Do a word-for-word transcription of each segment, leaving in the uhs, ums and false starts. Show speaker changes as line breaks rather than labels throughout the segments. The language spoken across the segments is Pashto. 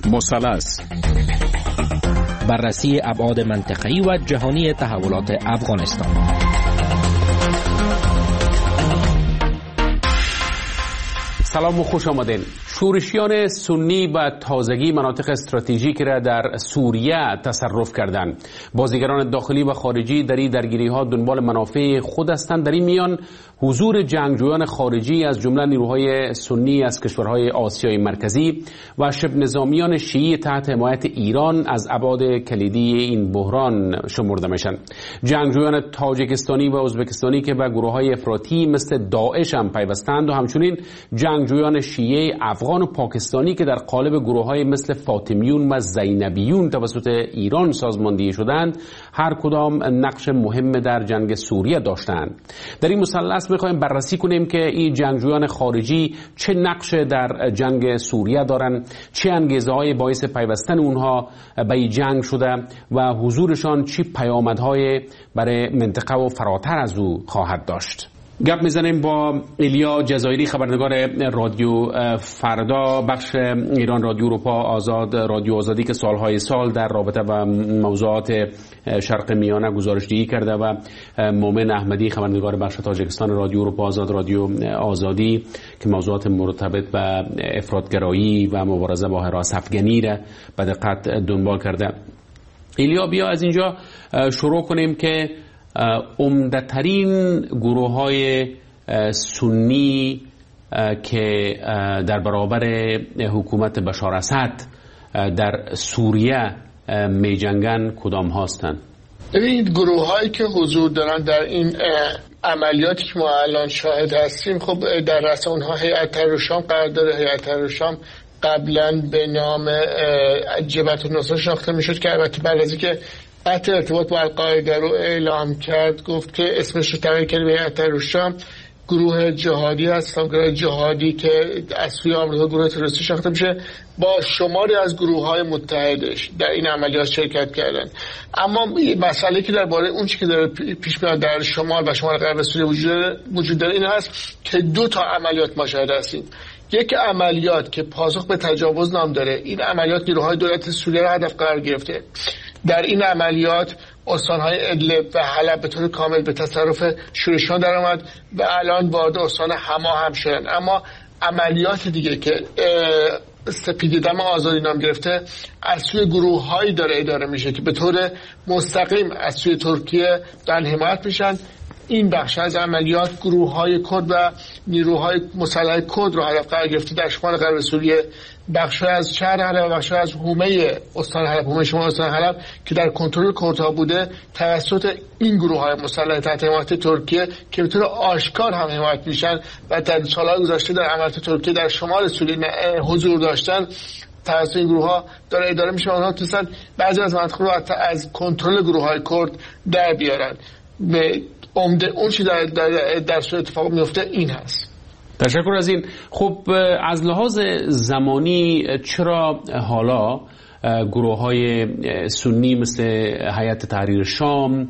مثلث،
بررسی ابعاد منطقه‌ای و جهانی تحولات افغانستان.
سلام و خوش آمدین. شورشیان سنی به تازگی مناطق استراتژیک را در سوریه تصرف کردند. بازیگران داخلی و خارجی در این درگیری‌ها دنبال منافع خود هستند. در این میان حضور جنگجویان خارجی از جمله نیروهای سنی از کشورهای آسیای مرکزی و شبه نظامیان شیعی تحت حمایت ایران از ابعاد کلیدی این بحران شمرده میشن. جنگجویان تاجیکستانی و ازبکستانی که به گروه‌های افراطی مثل داعش هم پیوستند و همچنین جنگجویان شیعه افغان و پاکستانی که در قالب گروه‌های مثل فاطمیون و زینبیون توسط ایران سازماندهی شدند، هر کدام نقش مهم در جنگ سوریه داشتند. در این مثلث می‌خوایم بررسی کنیم که این جنگجویان خارجی چه نقش در جنگ سوریه دارند، چه انگیزه‌های باعث پیوستن اونها به این جنگ شده و حضورشان چه پیامدهای برای منطقه و فراتر از او خواهد داشت. گپ میزنیم با ایلیا جزایری، خبرنگار رادیو فردا، بخش ایران رادیو اروپا آزاد، رادیو آزادی که سالهای سال در رابطه و موضوعات شرق میانه گزارشدهی کرده، و مومن احمدی، خبرنگار بخش تاجیکستان رادیو اروپا آزاد، رادیو آزادی که موضوعات مرتبط به افراطگرایی و مبارزه با هراس افغانی را به دقت دنبال کرده. ایلیا، بیا از اینجا شروع کنیم که عمده‌ترین گروه‌های سنی که در برابر حکومت بشار اسد در سوریه می جنگن کدام هستند؟
ببینید، گروه‌هایی که حضور دارن در این عملیاتی که ما الان شاهد هستیم، خب در رأس اونها هیئت تحریر الشام قرار داره. هیئت تحریر الشام قبلا به نام جبهة النصره شناخته میشد که البته بعد از اینکه قطع ارتباط با القاعده رو اعلام کرد، گفت که اسمش رو تغییر کرد به هیئت تحریر الشام. گروه جهادی هست، گروه جهادی که از سوی آمریکا گروه تروریستی شناخته میشه، با شماری از گروه‌های متحدش در این عملیات شرکت کردن. اما مسئله که درباره اون چیزی که داره پیش میاد در شمال و شمال غرب سوریه وجود داره این هست که دو تا عملیات ما شاهد هستیم. یک عملیات که پاسخ به تجاوز نام داره، این عملیات نیروهای دولت سوریه را هدف قرار گرفته. در این عملیات استان‌های ادلب و حلب به طور کامل به تصرف شورشیان در آمد و الان وارد استان حما هم شدن. اما عملیات دیگه که سپید دم آزادی نام گرفته از سوی گروه‌هایی داره اداره میشه که به طور مستقیم از سوی ترکیه دارن حمایت میشن. این بخش از عملیات گروه‌های کرد و نیروهای مسلح کرد رو هدف قرار گرفته در شمال غرب سوریه. بخش از شهر حلب و بخش از حومه استان حلب، حومه شمال استان حلب که در کنترل کردها بوده، توسط این گروه‌های مسلح تحت حمایت ترکیه که به طور آشکار هم حمایت میشن و در سال‌های گذشته در عملیات ترکیه در شمال سوریه حضور داشتن، توسط این گروه‌ها داره اداره میشه. اونها تونستن بعضی از مناطق رو از کنترل گروه‌های کرد در بیارن. به عمده اون چیز در در, در صورت اتفاق میفته این هست.
تشکر از این. خب از لحاظ زمانی چرا حالا گروه‌های سنی مثل هیئت تحریر شام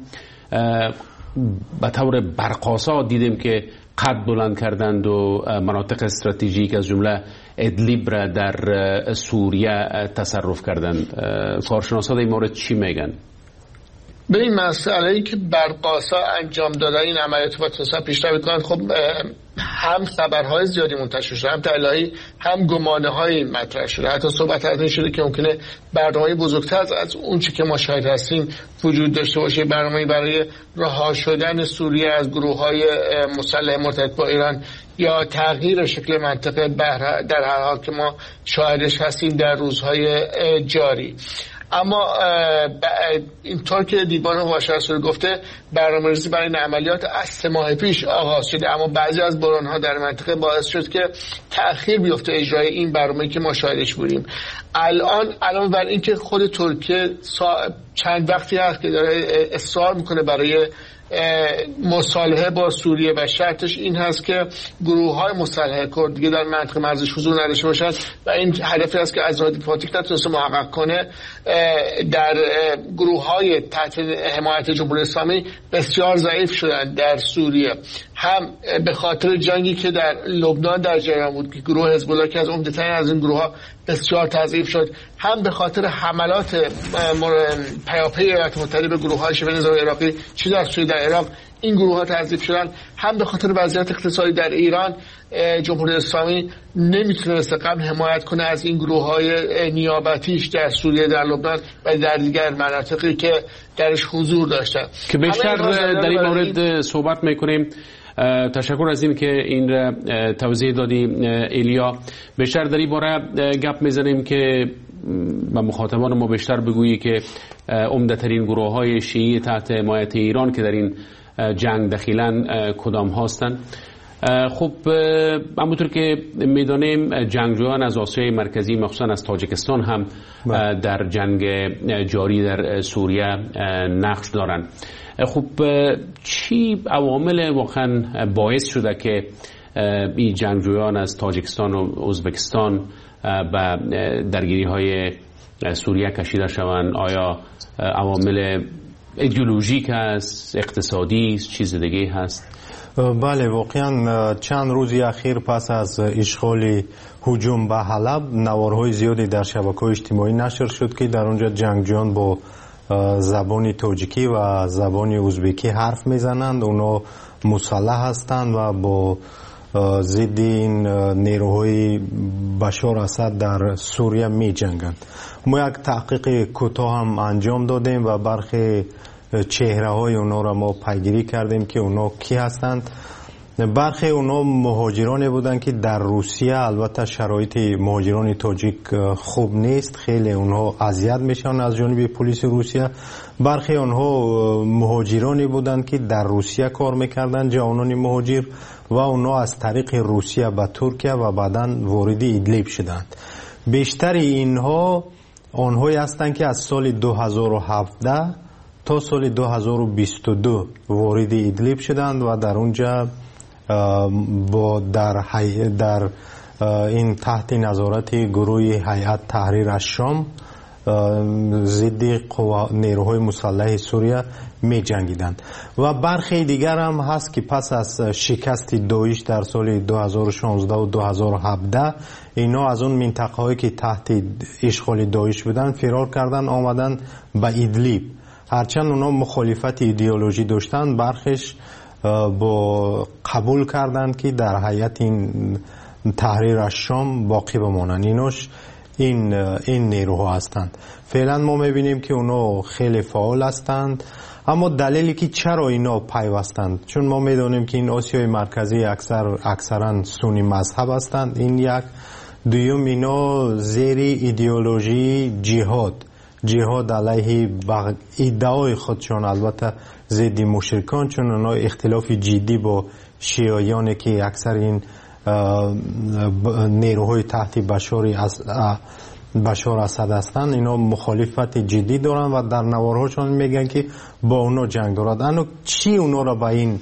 به طور برقاسا دیدیم که قد بلند کردند و مناطق استراتژیک از جمله ادلیب را در سوریه تصرف کردند؟ کارشناسان این مورد چی میگن؟
به این مسئله‌ای که برقاسا انجام دادن این عملیات و تصرف پیشرفت می‌کنند، خب هم خبرهای زیادی منتشر شده، هم تحلیل‌های، هم گمانه‌های مطرح شده. حتی صحبت از این شده که ممکنه برنامه‌ای بزرگتر از اون چیزی که ما شاهد هستیم وجود داشته باشه، برنامه‌ای برای رها شدن سوریه از گروه‌های مسلح مرتبط با ایران یا تغییر شکل منطقه بحر، در هر حال که ما شاهدش هستیم در روزهای جاری. اما اینطور که دیوان هواشی رسول گفته، برنامه‌ریزی برای این عملیات از سه ماه پیش آغاز شده، اما بعضی از بحران‌ها در منطقه باعث شد که تأخیر بیفته اجرای این برنامه‌ای که ما شاهدش بودیم. الان علاوه بر این که خود ترکیه چند وقتی هست که داره اصرار میکنه برای مصالحه با سوریه و شرطش این هست که گروه‌های مسلح کرد دیگه در منطقه مرزش حضور نداشته باشند و این هدفی است که از راه دیپلماتیک نتونسته محقق کنه. در گروه‌های تحت حمایت جمهوری اسلامی بسیار ضعیف شدن در سوریه. هم به خاطر جنگی که در لبنان در جریان بود که گروه حزب الله که از عمده‌ترین از این گروه‌ها بسیار تضعیف شد، هم به خاطر حملات پیاپی ایالات متحده به گروه‌های شبه نظامی عراقی چه در سوریه در عراق این گروه‌ها تضعیف شدن، هم به خاطر وضعیت اقتصادی در ایران جمهوری اسلامی نمیتونسته قبل حمایت کنه از این گروه‌های نیابتیش در سوریه، در لبنان و در دیگر مناطقی که درش حضور داشتن
که بیشتر در این مورد صحبت میکنیم. تشکر از این که این را توضیح دادی ایلیا. بیشتر در این باره گپ میزنیم که با مخاطبان ما بیشتر بگویی که عمده‌ترین گروه‌های شیعی تحت حمایت ایران که در این جنگ دخیلن کدام هستند. خب همونطور که میدانیم جنگجویان از آسیای مرکزی مخصوصا از تاجیکستان هم در جنگ جاری در سوریه نقش دارند. خب چی عوامل واقعا باعث شده که این جنگجویان از تاجیکستان و ازبکستان به درگیری های سوریه کشیده شوند؟ آیا عوامل ایدئولوژیک است، اقتصادی است، چیز دیگه هست؟
بله، واقعا چند روزی اخیر پس از اشغال هجوم به حلب نوارهای زیادی در شبکه‌های اجتماعی نشر شد که در اونجا جنگجویان با زبان تاجیکی و زبان ازبکی حرف میزنند. اونا مسلح هستند و با ضد این نیروهای بشار اسد در سوریه می جنگند. ما یک تحقیق کوتاه هم انجام دادیم و برخی چهره های اونا را ما پیگیری کردیم که اونا کی هستند. برخی اونا مهاجرانی بودند که در روسیه، البته شرایط مهاجران تاجیک خوب نیست، خیلی اونها اذیت میشن از جانب پلیس روسیه. برخی اونها مهاجرانی بودند که در روسیه کار میکردند، جوانان مهاجر، و اونها از طریق روسیه به ترکیه و بعداً وارد ادلیب شدند. بیشتر اینها آنهایی هستند که از سال دو هزار و هفده تا سال دو هزار و بیست و دو وارد ادلیب شدند و در اونجا با در, در این تحت نظارت گروه هیئت تحریر الشام ضد نیروهای مسلح سوریه می جنگیدند. و برخی دیگر هم هست که پس از شکست داعش در سال دو هزار و شانزده و دو هزار و هفده اینا از اون منطقه هایی که تحت اشغال داعش بودن فرار کردن آمدن به ادلیب. هرچند اونا مخالفت ایدئولوژی داشتن، برخیش با قبول کردند که در هیئت این تحریر الشام باقی بمانند. اینوش این این نیروها هستند. فعلا ما میبینیم که اونا خیلی فعال هستند، اما دلیلی که چرا اینا پیوستند، چون ما میدونیم که این آسیای مرکزی اکثر اکثرا سنی مذهب هستند. این یک. دوم، اینا زیر ایدئولوژی جهاد جهاد علیه ادعای خودشان، البته ضد مشرکان، چون اونا اختلاف جدی با شیعیانی که اکثر این نیروهای تحت بشار بشار اسد هستند، اینا مخالفت جدی دارن و در نوارهاشون میگن که با اونا جنگ دارد. اما چی اونا را به این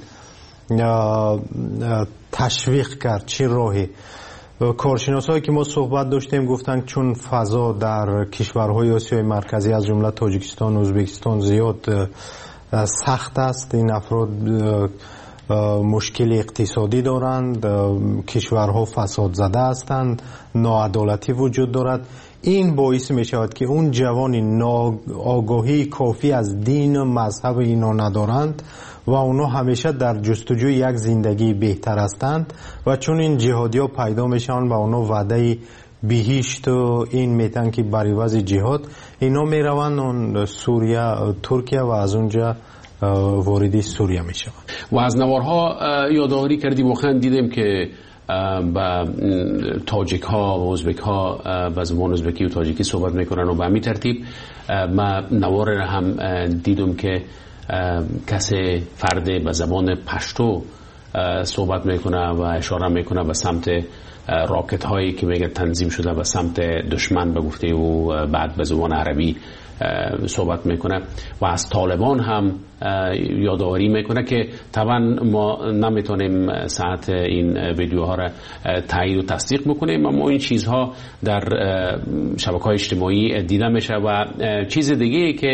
تشویق کرد؟ چی راهی؟ کارشناسایی که ما صحبت داشتیم گفتن چون فضا در کشورهای آسیای مرکزی از جمله تاجیکستان و ازبکستان زیاد سخت است، این افراد مشکل اقتصادی دارند، کشورها فساد زده هستند، ناعدالتی وجود دارد. این باعث می شود که اون جوانی آگاهی کافی از دین و مذهب اینا ندارند و اونا همیشه در جستجوی یک زندگی بهتر هستند و چون این جهادی ها پیدا میشن و اونا وعده بهشت و این میتن که بر عوض جهاد اینا میروند اون سوریه، ترکیه و از اونجا وارد سوریه میشن.
و از نوارها یادآوری کردی، واقعا دیدیم که با تاجیک ها و ازبک ها با زبان ازبکی و تاجیکی صحبت میکنن و به همین ترتیب ما نوار را هم دیدم که کسی فرد به زبان پشتو صحبت میکنه و اشاره میکنه به سمت راکت هایی که میگه تنظیم شده به سمت دشمن به گفته و بعد به زبان عربی صحبت میکنه و از طالبان هم یادآوری میکنه که طبعا ما نمیتونیم ساعت این ویدیوها را تایید و تصدیق بکنیم، اما این چیزها در شبکه‌های اجتماعی دیده میشه. و چیز دیگه که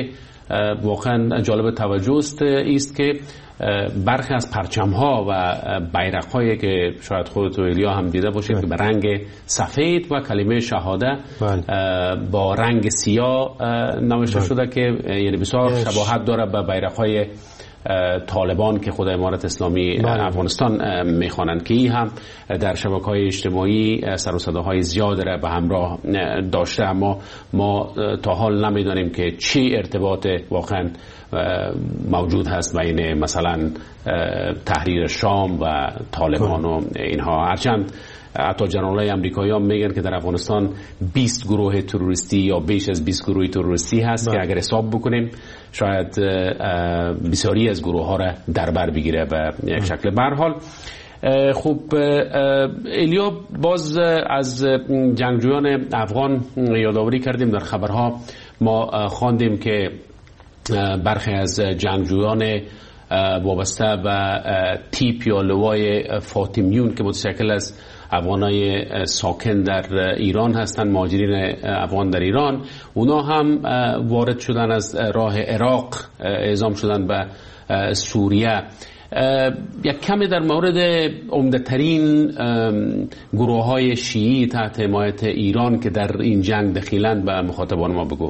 واقعا جالب توجه است که برخی از پرچم‌ها و بیرق‌هایی که شاید خودت و ایلیا هم دیده باشید که به رنگ سفید و کلمه شهاده با رنگ سیاه نوشته شده که یعنی بسیار شباهت داره به بیرق‌های طالبان که خود امارت اسلامی افغانستان میخوانند که این هم در شبکه‌های اجتماعی سر و صداهای زیاد را به همراه داشته، اما ما تا حال نمیدانیم که چی ارتباط واقعا موجود هست بین مثلا تحریر شام و طالبان و اینها. هرچند حتی جنرالای امریکایی هم میگن که در افغانستان بیست گروه تروریستی یا بیش از بیست گروه تروریستی هست که اگر حساب بکنیم شاید بسیاری از گروه ها را در بر بگیره به یک شکل. به هر حال خب ایلیا، باز از جنگجویان افغان یادآوری کردیم. در خبرها ما خواندیم که برخی از جنگجویان وابسته به تیپ یا لوای فاطمیون که متشکل از افغانای ساکن در ایران هستند، مهاجرین افغان در ایران، اونا هم وارد شدن از راه عراق، اعزام شدن به سوریه. یک کمی در مورد عمده‌ترین گروه های شیعی تحت حمایت ایران که در این جنگ دخیلند به مخاطبان ما بگو.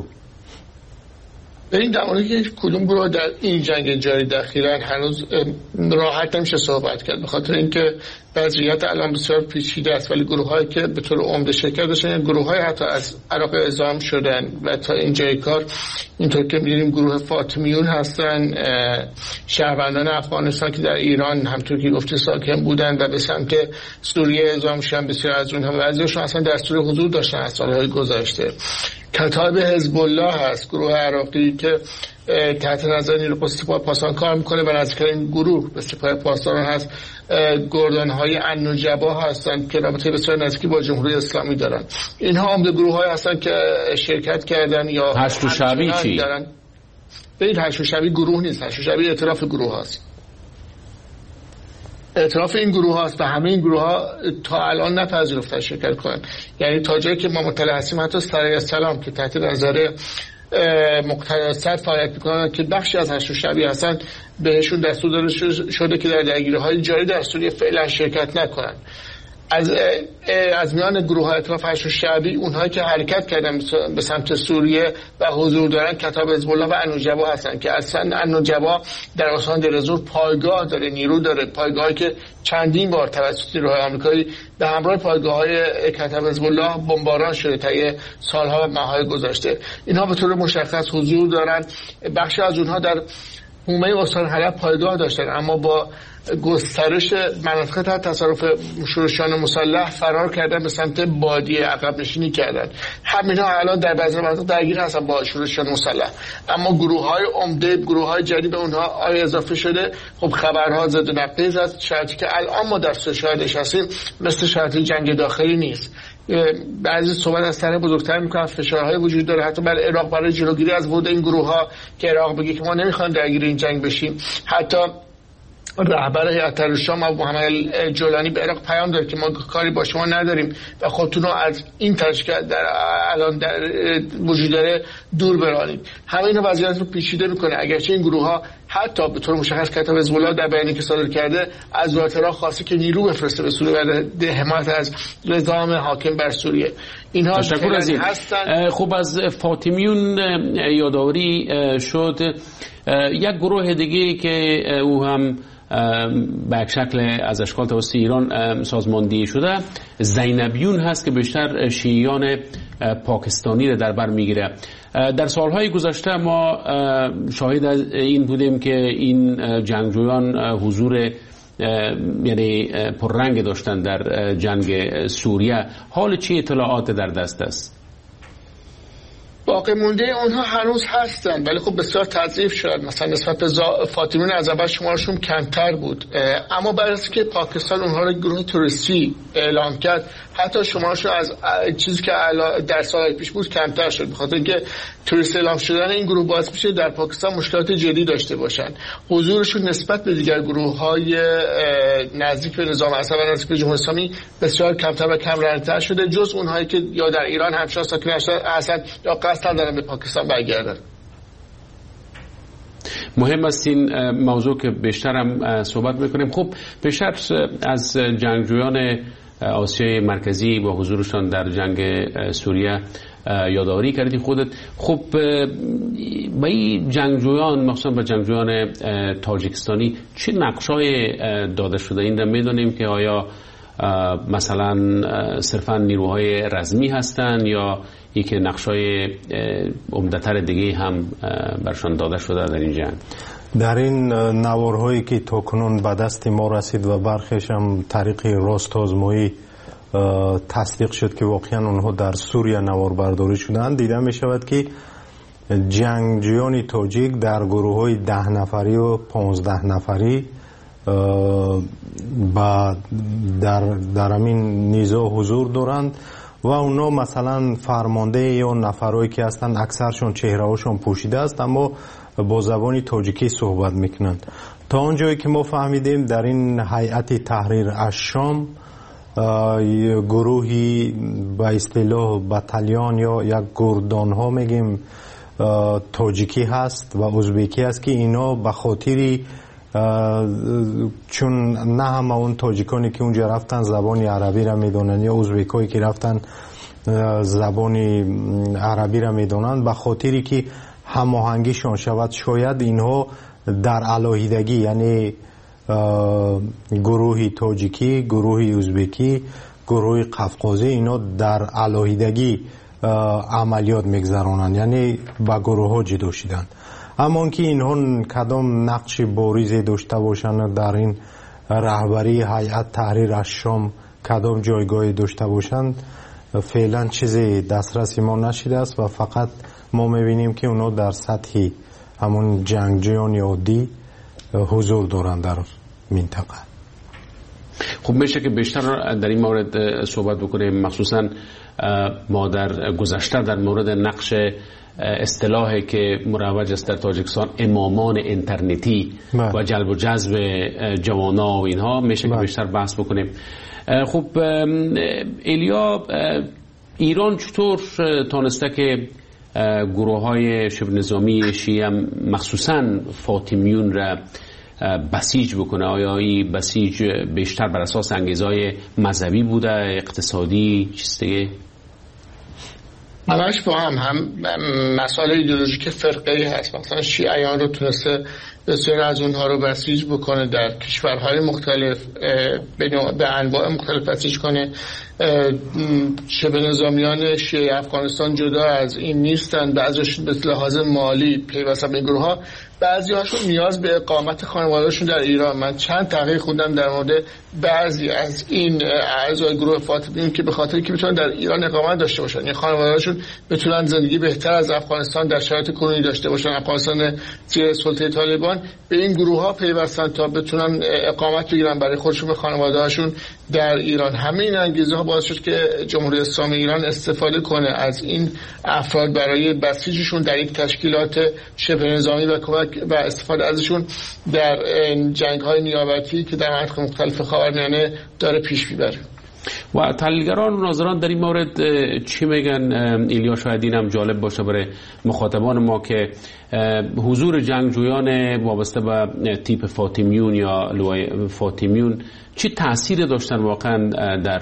به این در مورد که کدوم گروه در این جنگ جاری دخیلن هنوز راحت نمیشه صحبت کرد، به خاطر اینکه وضعیت الان بسیار پیچیده است. ولی گروه هایی که به طور عمده شرکت داشتن، گروه های حتی از عراق اعزام شدن و تا اینجای کار اینطور که می‌بینیم گروه فاطمیون هستن، شهروندان افغانستان که در ایران همطور که گفته ساکن بودن و به سمت سوریه اعزام شدن. بسیار از اونها بعضیشون اصلا در سوریه حضور داشتن از سالهای گذشته. کتاب حزب الله هست، گروه عراقی که تحت نظر نیروی سپاه پاسداران کار میکنه و نزدیکترین گروه به سپاه پاسداران هست گردانهای النجبا هستند که رابطه بسیار نزدیکی با جمهوری اسلامی دارن. اینها عمده گروه های هستند که شرکت کردن. یا
هشت شعبی چی؟
به این هشت شعبی گروه نیست، هشت شعبی ائتلاف گروه هست. ائتلاف این گروه هاست و همه این گروه ها تا الان نپذیرفتن شرکت کنن. یعنی تا جایی که ما مطلع هستیم حتی سرای سلام که تحت نظر مقتدی صدر فعالیت میکنن که بخشی از هشت شعبی هستن، بهشون دستور داده شده که در درگیری‌های جاری در سوریه فعلا شرکت نکنن. از از میان گروه های ائتلاف هشت شعبی اونهایی که حرکت کردن به سمت سوریه و حضور دارن کتاب حزب الله و النجبا هستن که اصلا النجبا در استان دلزور پایگاه داره، نیرو داره، پایگاهی که چندین بار توسط نیروهای آمریکایی به همراه پایگاه‌های کتاب حزب الله بمباران شده طی سالها و ماه‌های گذشته. اینها به طور مشخص حضور دارن. بخشی از اونها در حومه استان حلب پایگاه داشتن، اما با گسترش مناطق تحت تصرف شورشیان مسلح فرار کردن به سمت بادیه، عقب نشینی کردن. همینها الان در بعضی مناطق درگیر هستن با شورشیان مسلح. اما گروه‌های عمده، گروه‌های جدید به اونها آیا اضافه شده؟ خب خبرها ضد و نقیض است. شرطی که الان ما در شاهدش هستیم مثل شرط جنگ داخلی نیست. بعضی صحبت از طرح بزرگتر میکنن، فشارهای وجود داره حتی بر عراق برای جلوگیری از ورود این گروه‌ها که عراق بگه که ما نمیخوایم درگیر این جنگ بشیم. حتی رهبر هیئت الشام ابو محمد جولانی به عراق پیام داد که ما کاری با شما نداریم و خودتون رو از این تشکیل در الان در وجود داره دور برانید. همه اینا وضعیت رو پیچیده میکنه. اگرچه این گروه ها حتی به طور مشخص کتاب حزب الله در بیانیه که صادر کرده از وزارت عراق خواسته که نیرو بفرسته به سوریه برای حمایت از نظام حاکم بر سوریه. اینها
تشکر از این هستن. خوب از فاطمیون یادآوری شد. یک گروه دیگه که او هم به یک شکل از اشکال توسط ایران سازماندهی شده زینبیون هست که بیشتر شیعیان پاکستانی را در بر میگیره. در سالهای گذشته ما شاهد این بودیم که این جنگجویان حضور یعنی پررنگ داشتن در جنگ سوریه. حال چی اطلاعات در دست است؟
باقی مونده اونها هنوز هستن ولی خب بسیار تضعیف شد. مثلا نسبت به فاطمیون از اول شمارشون کمتر بود، اما بعد از که پاکستان اونها رو گروه توریستی اعلام کرد حتی شمارشون از چیزی که در سالهای پیش بود کمتر شد، بخاطر اینکه توریست اعلام شدن این گروه باعث میشه در پاکستان مشکلات جدی داشته باشن. حضورشون نسبت به دیگر گروه‌های نزدیک به نظام اسد و نزدیک به جمهوری اسلامی بسیار کمتر و کم رنگ‌تر شده، جز اونهایی که یا در ایران همشاه ساکن هستند یا قصد دارن به پاکستان برگردن.
مهم است این موضوع که بیشتر هم صحبت میکنیم. خب بیشتر از جنگجویان آسیای مرکزی با حضورشان در جنگ سوریه یادآوری کردی خودت. خب با این جنگجویان، مخصوصا با جنگجویان تاجیکستانی، چه نقشای داده شده؟ این را میدونیم که آیا مثلا صرفا نیروهای رزمی هستند یا یک نقشای عمده‌تر دیگه هم برشان داده شده در این جنگ؟
در این نوارهایی که تاکنون به دست ما رسید و برخیش هم طریق راست آزمایی تصدیق شد که واقعا اونها در سوریه نوار برداری شدند، دیده می شود که جنگجویان تاجیک در گروه های ده نفری و پانزده نفری در در همین نیزه حضور دارند و اونا مثلا فرمانده یا نفرایی که هستند اکثرشون چهره هاشون پوشیده است اما با زبان تاجیکی صحبت میکنند. تا اونجایی که ما فهمیدیم در این هیئت تحریر الشام گروهی به اصطلاح بتالیون یا یک گردان ها میگیم تاجیکی هست و ازبکی هست که اینا به خاطری چون نه همه اون تاجیکانی که اونجا رفتن زبان عربی را میدونن یا ازبکایی که رفتن زبان عربی را میدونن، به خاطری که هماهنگیشون شود شاید اینها در علاهیدگی، یعنی گروهی تاجیکی، گروهی ازبکی، گروهی قفقازی، اینا در علاهیدگی عملیات میگذرانند، یعنی با گروه ها جدا شدند. اما که اینها کدام نقش باریزی داشته باشند در این رهبری هیئت تحریر الشام، کدام جایگاهی داشته باشند، فعلا چیزی دسترسی ما نشده است و فقط ما میبینیم که اونا در سطح همون جنگجویان عادی حضور دارند در منطقه.
خب میشه که بیشتر در این مورد صحبت بکنیم، مخصوصا ما در گذشته در مورد نقش اصطلاحی که مروج است در تاجیکستان امامان اینترنتی و جلب و جذب جوانا و اینها، میشه که بیشتر بحث بکنیم. خب ایلیا، ایران چطور تانسته که گروه های شبه نظامی شیعه مخصوصا فاطمیون را بسیج بکنه؟ آیا این بسیج بیشتر بر اساس انگیزهای مذهبی بوده، اقتصادی، چیز دیگه؟
همش با هم هم مسائل ایدئولوژیک فرقه‌ای هست. مثلا شیعیان رو تونسته بسیار از اونها رو بسیج بکنه، در کشورهای مختلف به انواع مختلف بسیج کنه. شبه نظامیان شیعه افغانستان جدا از این نیستن، بعضیشون به لحاظ مالی پیوسته به گروه ها، بعضی هاشون نیاز به اقامت خانواده‌شون در ایران. من چند تحقیق خوندم در مورد بعضی از این اعضای گروه فاطمیون که به خاطر که بتونن در ایران اقامت داشته باشن، یعنی خانواده‌شون بتونن زندگی بهتر از افغانستان در شرایط کنونی داشته باشن، افغانستان زیر سلطه طالبان، به این گروه ها پیوستن تا بتونن اقامت بگیرن برای خودشون و خانواده‌هاشون در ایران. همین انگیزه ها باعث شد که جمهوری اسلامی ایران استفاده کنه از این افراد برای بسیجشون در یک تشکیلات شبه نظامی و کمک و استفاده ازشون در جنگ‌های نیابتی که در مناطق مختلف خاورمیانه داره پیش میبره.
و تحلیلگران و ناظران در این مورد چی میگن؟ ایلیا، شاید این هم جالب باشه برای مخاطبان ما که حضور جنگجویان وابسته به تیپ فاطمیون یا لوای فاطمیون چی تأثیر داشتن واقعا در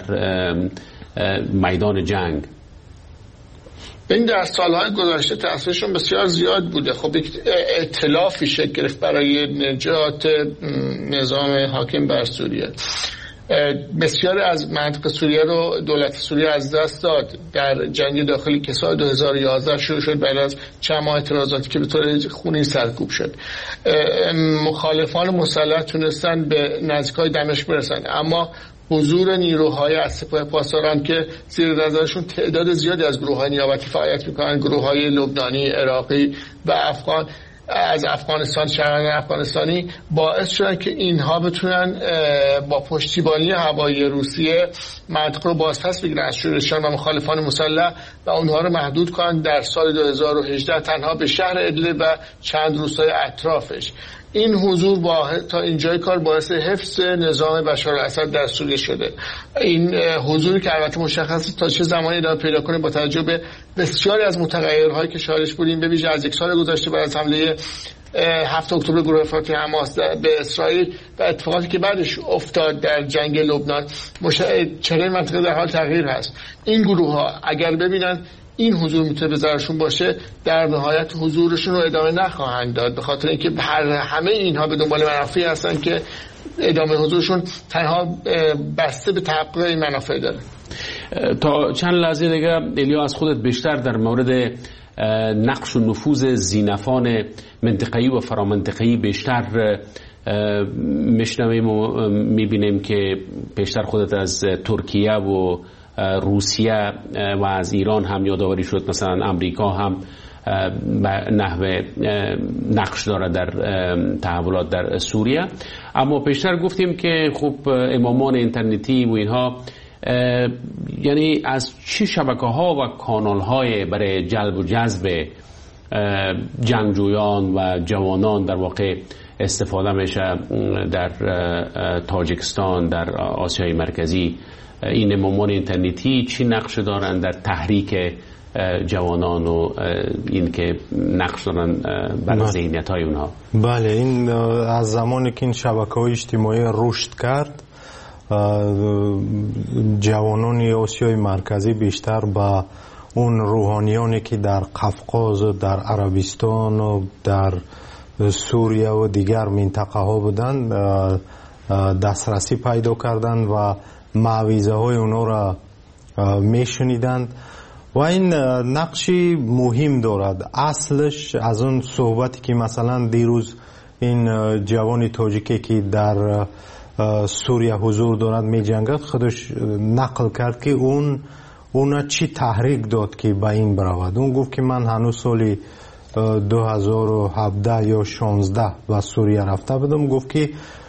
میدان جنگ؟
این در سالهای گذشته تأثیرشون بسیار زیاد بوده. خب یک ائتلافی شکل گرفت برای نجات نظام حاکم بر سوریه. بسیار از منطقه سوریه رو دولت سوریه از دست داد در جنگ داخلی که سال دو هزار و یازده شروع شد بعد از چند ماه اعتراضاتی که به طور خونین سرکوب شد. مخالفان مسلح تونستن به نزدیکای دمشق برسن، اما حضور نیروهای از سپاه پاسداران که زیر نظرشون تعداد زیادی از گروه‌های نیابتی فعالیت می‌کنن، گروه‌های لبنانی، عراقی و افغان از افغانستان، شهروندان افغانستانی، باعث شدن که اینها بتونن با پشتیبانی هوایی روسیه منطقه رو بازپس بگیرن از شورشیان و مخالفان مسلح و اونها رو محدود کنن در سال دو هزار و هجده تنها به شهر ادلب و چند روستای اطرافش. این حضور واحد تا اینجای کار باعث حفظ نظام بشار الاسد در سوریه شده. این حضوری که البته مشخص تا چه زمانی ادامه پیدا کنه با توجه به بسیاری از متغیرهایی که شاهدش بودیم، به ویژه از یک سال گذشته بعد از حمله هفتم اکتبر گروه افراطی حماس به اسرائیل و اتفاقاتی که بعدش افتاد در جنگ لبنان، چهره منطقه در حال تغییر هست. این گروه ها اگر ببینن این حضور میتونه به ضررشون باشه، در نهایت حضورشون رو ادامه نخواهند داد، به خاطر اینکه هر همه اینها به دنبال منافعی هستن که ادامه حضورشون تنها بسته به تحقق این منافع داره.
تا چند لحظه دیگه الیا از خودت بیشتر در مورد نقش و نفوذ ذی‌نفعان منطقه‌ای و فرامنطقه‌ای بیشتر میشنویم و میبینیم که بیشتر خودت از ترکیه و روسیه و از ایران هم یادآوری شد، مثلا امریکا هم به نحوه نقش داره در تحولات در سوریه. اما پیشتر گفتیم که خب امامان اینترنتی و اینها یعنی از چه شبکه ها و کانال های برای جلب و جذب جنگجویان و جوانان در واقع استفاده میشه در تاجیکستان، در آسیای مرکزی؟ این امامان اینترنتی چی نقش دارن در تحریک جوانان و این که نقش دارن بر ذهنیت های اونها؟
بله، این از زمانی که این شبکه های اجتماعی رشد کرد، جوانان آسیای مرکزی بیشتر با اون روحانیانی که در قفقاز و در عربستان و در سوریه و دیگر منطقه ها بودن دسترسی پیدا کردند و موعظه های اونا را میشنیدند و این نقشی مهم دارد. اصلش از اون صحبتی که مثلا دیروز این جوان تاجیکی که در سوریه حضور دارد می جنگد خودش نقل کرد که اون اون چی تحریک داد که به این برود. اون گفت که من هنوز سالی دو هزار و هفده یا شانزده به سوریه رفته بودم. گفت که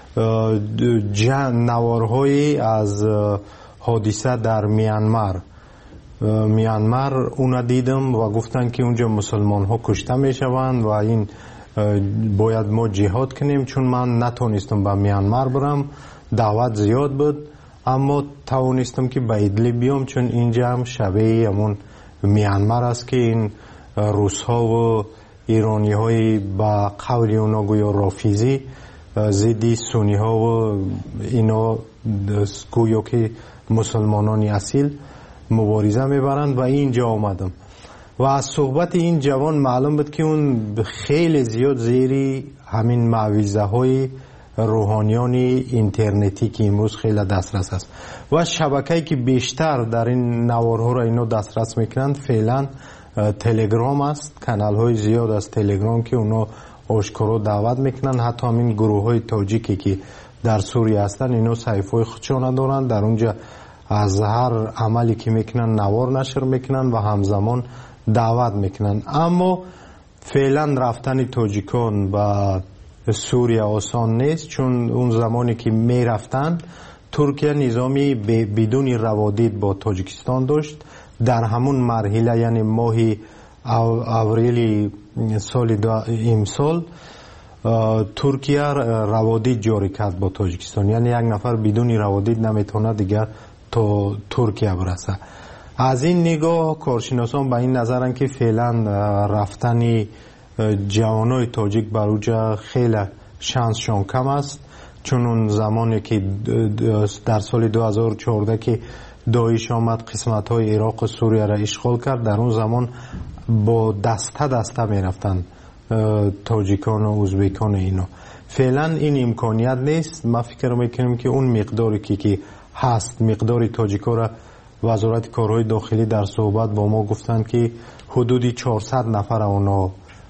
نوارهایی از حادثه در میانمار میانمار اون دیدم و گفتن که اونجا مسلمان ها کشته می شوند و این باید ما جهاد کنیم. چون من نتونستم به میانمار برم، دعوت زیاد بود، اما توانستم که به ادلیب بیام، چون اینجا هم شبیه همون میانمار است که این روس ها و ایرانی های با قول اونا گویا رافیزی ضد سنی ها و اینا گویا که مسلمانانی اصیل مبارزه میبرند و اینجا آمدم و از صحبت این جوان معلوم بود که اون خیلی زیاد زیری همین موعظه های روحانیانی اینترنتی که امروز خیلی دسترس است و شبکه‌ای که بیشتر در این نوارها را اینا دسترس میکنند فعلا تلگرام است. کانال های زیاد از تلگرام که اونا آشکارا دعوت میکنن. حتی همین گروه های تاجیکی که در سوریه هستن اینا صحیفه خودشون دارن، در اونجا از هر عملی که میکنن نوار نشر میکنن و همزمان دعوت میکنن. اما فعلا رفتن تاجیکان به سوریه آسان نیست، چون اون زمانی که میرفتن ترکیه نظامی بدون روادید با تاجیکستان داشت. در همون مرحله یعنی ماه اوریل سال امسال ترکیه روادید جاری کرد با تاجیکستان، یعنی یک نفر بدون روادید نمیتونه دیگر تا ترکیه برسه. از این نگاه کارشناسان به این نظرن که فعلا رفتن جوانای تاجیک بر اونجا خیلی شانسشون کم است، چون اون زمانی که در سال دو هزار و چهارده که داعش آمد قسمت های عراق و سوریه را اشغال کرد، در اون زمان با دسته دسته می رفتن تاجیکان و ازبکان اینا. فعلا این امکانیت نیست. ما فکر میکنیم که اون مقداری که, که هست مقداری تاجیکا را وزارت کارهای داخلی در صحبت با ما گفتن که حدودی چهارصد نفر اونا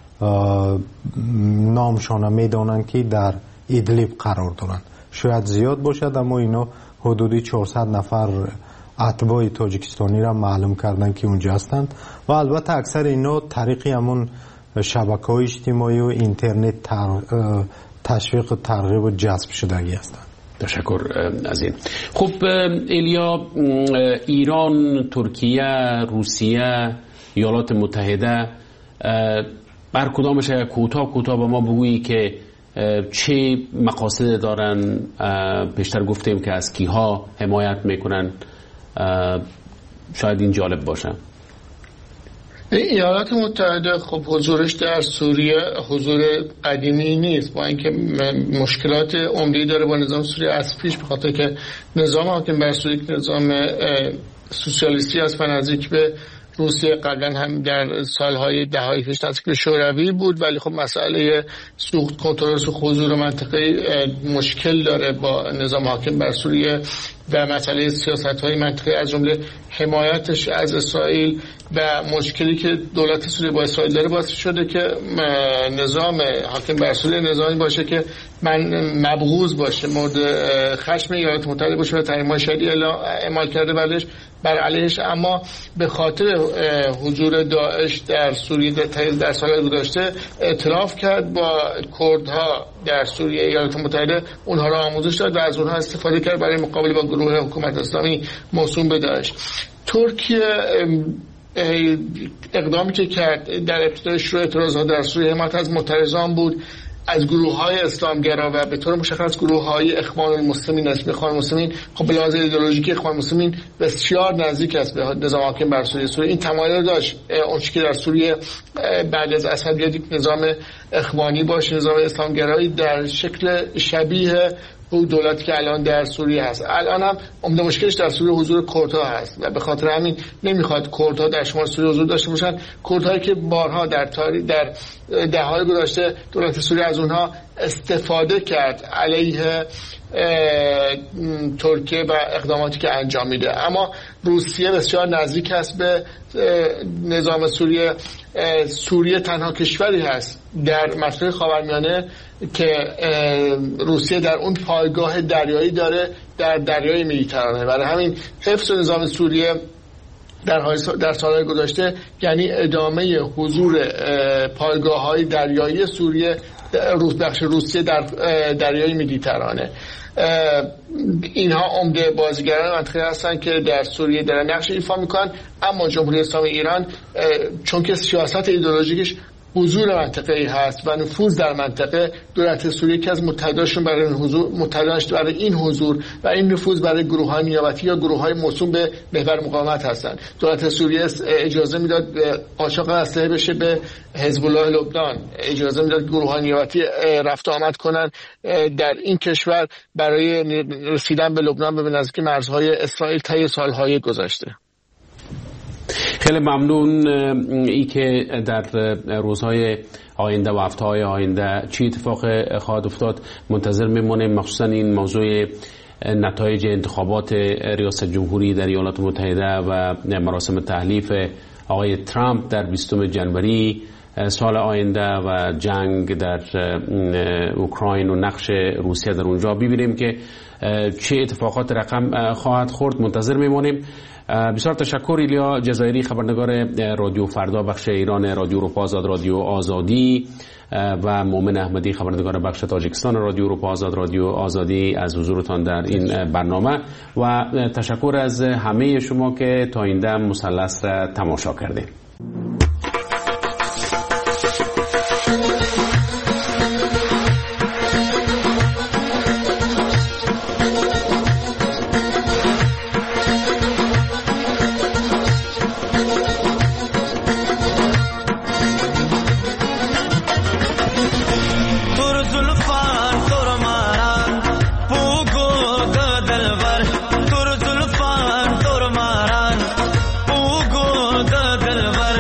نامشان میدانن که در ادلیب قرار دارن. شاید زیاد باشد اما اینا حدودی چهارصد نفر اتباع تاجیکستانی را معلوم کردن که اونجا هستند و البته اکثر اینا طریقی همون شبکه‌های اجتماعی و اینترنت تشویق و ترغیب و جذب شدگی هستند.
تشکر از این. خب الیا، ایران، ترکیه، روسیه، ایالات متحده، بر کدامش کوتاه کوتاه به ما بگویی که چه مقاصد دارن؟ پیشتر گفتیم که از کیها حمایت میکنن، شاید این جالب باشه.
ایالات متحده خب حضورش در سوریه حضور قدیمی نیست، با اینکه مشکلات عمده‌ای داره با نظام سوریه از پیش، به خاطر که نظام حاکم بر سوریه نظام سوسیالیستی است و نزدیک به روسیه، قبلا هم در سالهای دههای پیش نزدیک به شوروی بود، ولی خب مسئله سوخت کنترل سوخت حضور منطقه مشکل داره با نظام حاکم بر سوریه و مسئله سیاست‌های منطقه از جمله حمایتش از اسرائیل و مشکلی که دولت سوریه با اسرائیل داره باعث شده که نظام حاکم بر سوریه نظامی باشه که من مبغوض باشه، مورد خشم ایالات متحده باشه و تحریم‌های شدیدی اعمال کرده بردش بر علیهش. اما به خاطر حضور داعش در سوریه در سالهای گذشته اعتراف کرد با کردها در سوریه. ایالات متحده اونها را آموزش داد و از اونها استفاده کرد برای مقابله با گروه حکومت اسلامی موسوم به داعش. ترکیه اقدامی که کرد در ابتدای شروع اعتراضات در سوریه حمایت از معترضان بود، از گروه‌های اسلامگرا و به طور مشخص گروه‌های اخوان المسلمین. اسم اخوان المسلمین خب به لحاظ ایدئولوژیک اخوان المسلمین بسیار نزدیک است به نظام حاکم بر سوریه. سوریه این تمایل داشت اون که در سوریه بعد از اسد بیاد یک نظام اخوانی باشه، نظام اسلامگرایی در شکل شبیه او دولتی که الان در سوریه هست. الان هم عمده مشکلش در سوریه حضور کردها هست و به خاطر همین نمیخواد کردها در شمال سوریه حضور داشته باشن. کردهایی که بارها در تاریخ در دهه‌های گذشته دولت سوریه از اونها استفاده کرد علیه ترکیه و اقداماتی که انجام میده. اما روسیه بسیار نزدیک است به نظام سوریه. سوریه تنها کشوری هست در منطقه خاورمیانه که روسیه در اون پایگاه دریایی داره در دریای مدیترانه. برای همین حفظ نظام سوریه در در سالهای گذشته یعنی ادامه حضور پایگاه‌های دریایی سوریه روس بخش روسیه در دریای مدیترانه. اینها عمده بازیگران منطقه هستند که در سوریه دارن نقش ایفا میکنن. اما جمهوری اسلامی ایران چون که سیاست ایدئولوژیکش حضور منطقه‌ای هست و نفوذ در منطقه، دولت سوریه که از متحداشون برای این حضور متحداش برای این حضور و این نفوذ برای گروه‌های نیابتی یا گروه‌های موسوم به محور مقاومت هستند. دولت سوریه اجازه میداد قاچاق اسلحه بشه به حزب الله لبنان، اجازه میداد گروه‌های نیابتی رفت آمد کنن در این کشور برای رسیدن به لبنان به نزدیک مرزهای اسرائیل طی سال‌های گذشته.
خیلی ممنون. ای که در روزهای آینده و هفته‌های آینده چی اتفاق خواهد افتاد منتظر میمونیم، مخصوصا این موضوع نتایج انتخابات ریاست جمهوری در ایالات متحده و مراسم تحلیف آقای ترامپ در بیستم جنوری سال آینده و جنگ در اوکراین و نقش روسیه در اونجا. ببینیم که چه اتفاقات رقم خواهد خورد. منتظر میمونیم. بسیار تشکر. ایلیا جزایری، خبرنگار رادیو فردا بخش ایران رادیو اروپا آزاد رادیو آزادی و مومن احمدی، خبرنگار بخش تاجیکستان رادیو اروپا آزاد رادیو آزادی، از حضورتان در این برنامه و تشکر از همه شما که تا این دم مثلث را تماشا کردید.
دلبر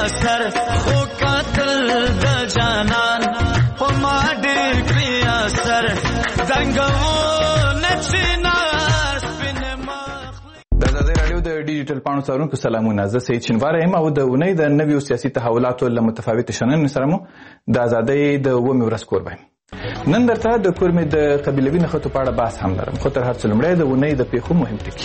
سر خو قاتل د جانان په ما ډېر کړی اثر زنګو نچینار سپین مخ.
د ازادۍ راډیو د ډیجیټل پاڼو څارونکو سلامونه. زه سید شینواری یم او د اونۍ د نویو سیاسي تحولاتو له متفاوتې شننې سره مو د ازادۍ د اوومې ورځ کوربه یم. نن درته د کورمې د قبیلوي نښتو په اړه بحث هم لرم، خو تر هر څه لومړی د اونۍ د پیښو مهم ټکي.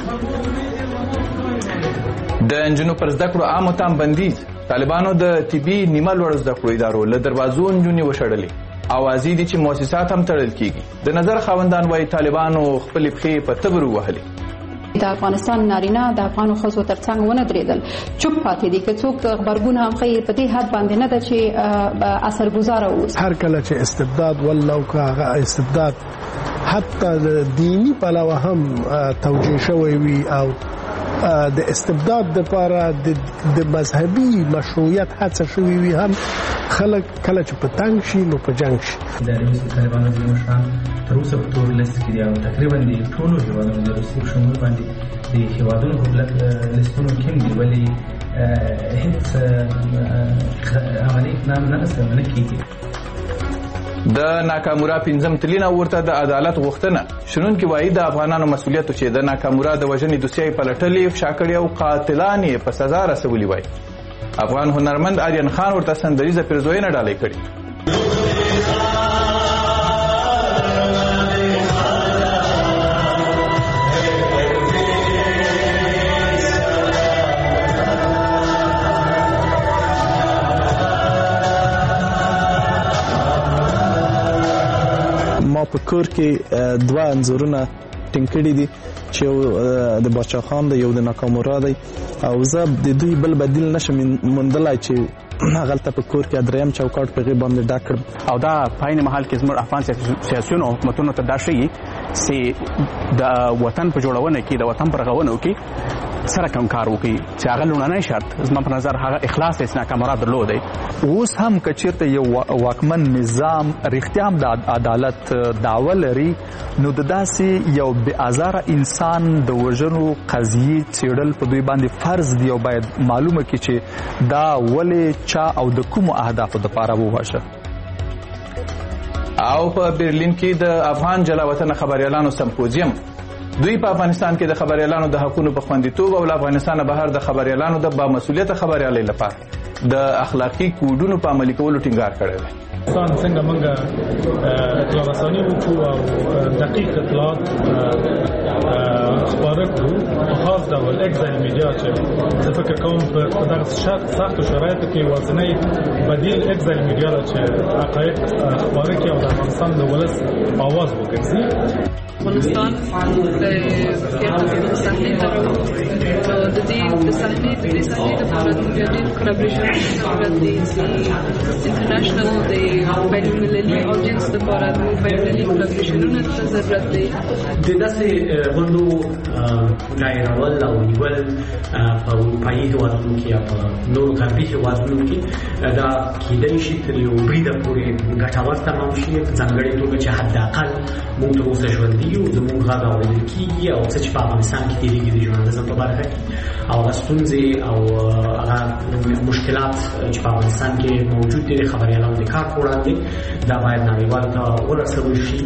د نجونو پر زده کړو عامو تام بندیز. طالبانو د طبي نیمه لوړو زده کړو ادارو له دروازو نجونې وشړلې. اوازې دي چې مؤسسات هم تړل کیږي. د نظر خاوندان وایي طالبانو خپلې پښې په تبر ووهلې.
د افغانستان نارینه د افغانو ښځو ترڅنګ ونه درېدل، چوپ پاتې دي. که څوک غبرګون هم ښیي په دې حد باندې نه ده چې اثرګزاره اوسي.
هر کله چې استبداد والله که هغه استبداد حتی دینی پلوه هم توجیه شوی وي او د استبداد لپاره د مذهبي مشروعیت هڅه شوی وي، هم خلک کله چې په تنګ شي نو په جنګ شي.
د روسي طالبانو د مشران تر اوسه په تور لیست کې دي او تقریبا د ټولو هیوادونو د روسي په شمول باندې د هیوادونو په لیستونو کې دي، ولې هیڅ عملي اقدام نه نه کېږي.
د ناکامورا پنځم تلین او ورته د عدالت غوښتنه. شنونکي وایي د افغانانو مسؤلیت چې د ناکامورا د وژنې دوسیه یې پلټلې، افشا کړې او قاتلان یې په سزا رسولي وایي. افغان هنرمند آریان خان ورته سندریزه پیرزوینه ډالۍ کړې.
ما په کور کې دوه انځورونه ټینګ کړي دي چې د باچا خان دی، یو د ناکامورا دی، او زه د دوی بل بدیل نشم موندلای چې هغلته په کور کې دریم چوکاټ په غي باندې ډاک کړم.
او دا پاین محل کې زموږ افغان سیاسيونو حکومتونو ته دا شي چې د وطن په جوړونه کې د وطن پر غونو کې سره کوم کار وکړي چې هغه لومړنی شرط زما په نظر هغه اخلاص د ناکامورا درلودی.
اوس هم کچیرته یو واکمن نظام رښتیا هم د عدالت دعوه لري، نو د داسې یو بې ازاره انسان د وژنو قضیې څېړل په دوی باندې فرض دی او باید معلومه کړي چې دا ولې چا او د کومو اهدافو دپاره ووژه.
او په برلین کې د افغان جلا وطن خبریالانو سمپوزیم. دوی په افغانستان کې د خبریالانو د حقوقو په خوندیتوب او له افغانستان بهر د خبریالانو د با مسؤلیت خبریالۍ لپاره د اخلاقی کوډونو په عملي کولو ټینګار کړی دی.
افغان څنګه موږ اطلاع رساني وکړو او دقیق اطلاعات خپاره کړو، په خاص ډول اکسایل میډیا چې زه فکر کوم په دغه سختو شرایطو کې یوازینی بدیل اکسایل میډیا ده چې حقایق خپاره کړي او د افغانستان د ولس اواز وګرځي.
افغانستان د سیاست صحنې ته راوړو، د دې د صحنې د دې صحنې لپاره د ډېر کولابریشن ضرورت دی. انټرنیشنل د بین المللي اودینس لپاره د بین المللي کولابریشنونو ته ضرورت دی.
د داسې غونډو دایرول او نیول په اروپایي هېوادونو کې یا په نورو غربي هېوادونو کې دا کېدای شي تر یو بریده پورې ګټور تمام شي، په ځانګړې توګه چې حداقل موږ تر اوسه ژوندي یو، زموږ غږ اورېدل کېږي او څه چې په افغانستان کې تېرېږي د ژورنالیزم په برخه کې او هغه ستونزې او هغه مشکلات چې په افغانستان کې موجود دي د خبریالانو د کار په وړاندې دا باید نړیوالو ته ورسول شي.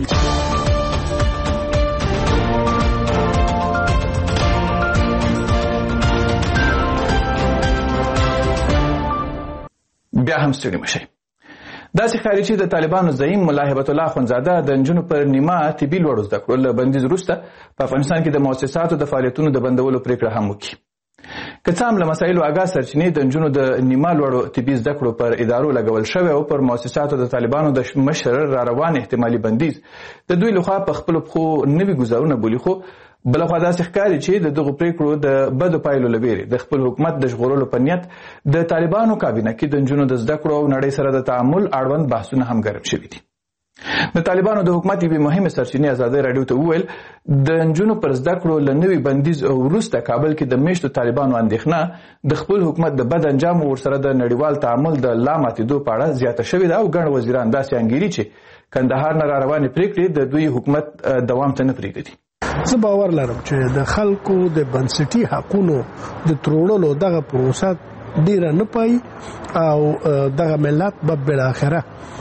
بیا هم ستړي مشئ. داسې ښکاري چې د طالبانو زعیم ملا هبت الله اخندزاده د نجونو پر نیمه طبي لوړو زده کړو له بندیز وروسته په افغانستان کې د مؤسساتو د فعالیتونو د بندولو پریکړه هم وکړي. که څه هم له مسایلو اګاه سرچینې د نجونو د نیمه لوړو طبي زده کړو پر ادارو لګول شوی او پر مؤسساتو د طالبانو د مشر را روان احتمالي بندیز د دوی لخوا په خپلو پښو نوي ګزارونه بولي، خو بلخوا داسې ښکاري چې د دغو پریکړو د بدو پایلو له ویرې د خپل حکومت د ژغورلو په نیت د طالبانو کابینه کې د نجونو د زده کړو او نړۍ سره د تعامل اړوند بحثونه هم ګرم شوي دي. د طالبانو د حکومت یوې مهمې سرچینې ازادۍ راډیو ته وویل د نجونو پر زده کړو له نوي بندیز وروسته کابل کې د میشتو طالبانو اندېښنه د خپل حکومت د بد انجام ورسره د نړیوال تعامل د لا ماتېدو په اړه زیاته شوې ده او ګڼ وزیران داسې انګیري چې کندهار نه را روانې پریکړې د دوی حکومت دوام ته نه پرېږدي.
زه باور لرم چې د خلکو د بنسټي حقونو د تروړلو دغه پروسه ډیره نه پای او دغه ملت به بالاخره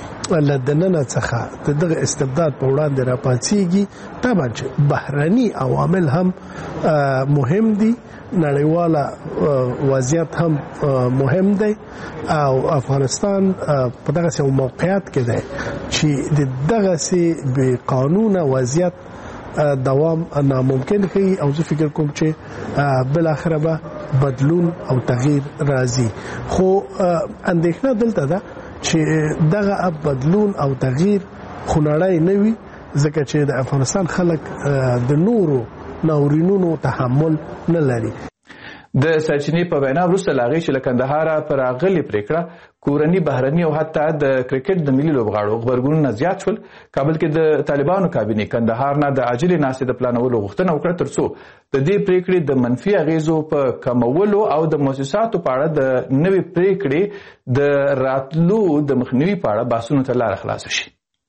لدننه څخه دغه استبداد په وړاندې راپاتېږي. طبعا چې بهرني عوامل هم مهم دي، نړیواله وضعیت هم مهم دی او افغانستان په دغه سم موقعیت کې دی چې د دغه سي به قانون وضعیت دوام ناممکن کوي او زه فکر کوم چې بل اخره به بدلون او تغییر راځي. خو اندېښنه دلته ده چې دغه بدلون او تغییر خنړای نه وي، ځکه چې د افغانستان خلک د نورو ناورینونو تحمل نه لري.
د سرچینې په وینا وروسته لاغې چې له کندهاره پر راغلې پریکړه کورني بهرني او حتی د کرکټ د ملي لوبغاړو غبرګونونه زیات شول. کابل کې د طالبانو کابینې کندهار نه د عاجلې ناستې د پلانولو غوښتنه وکړه ترڅو د دې پریکړې د منفي اغیزو په کمولو او د مؤسساتو په اړه د نوې پریکړې د راتلو د مخنیوي په اړه بحثونو ته لاره خلاصه شي.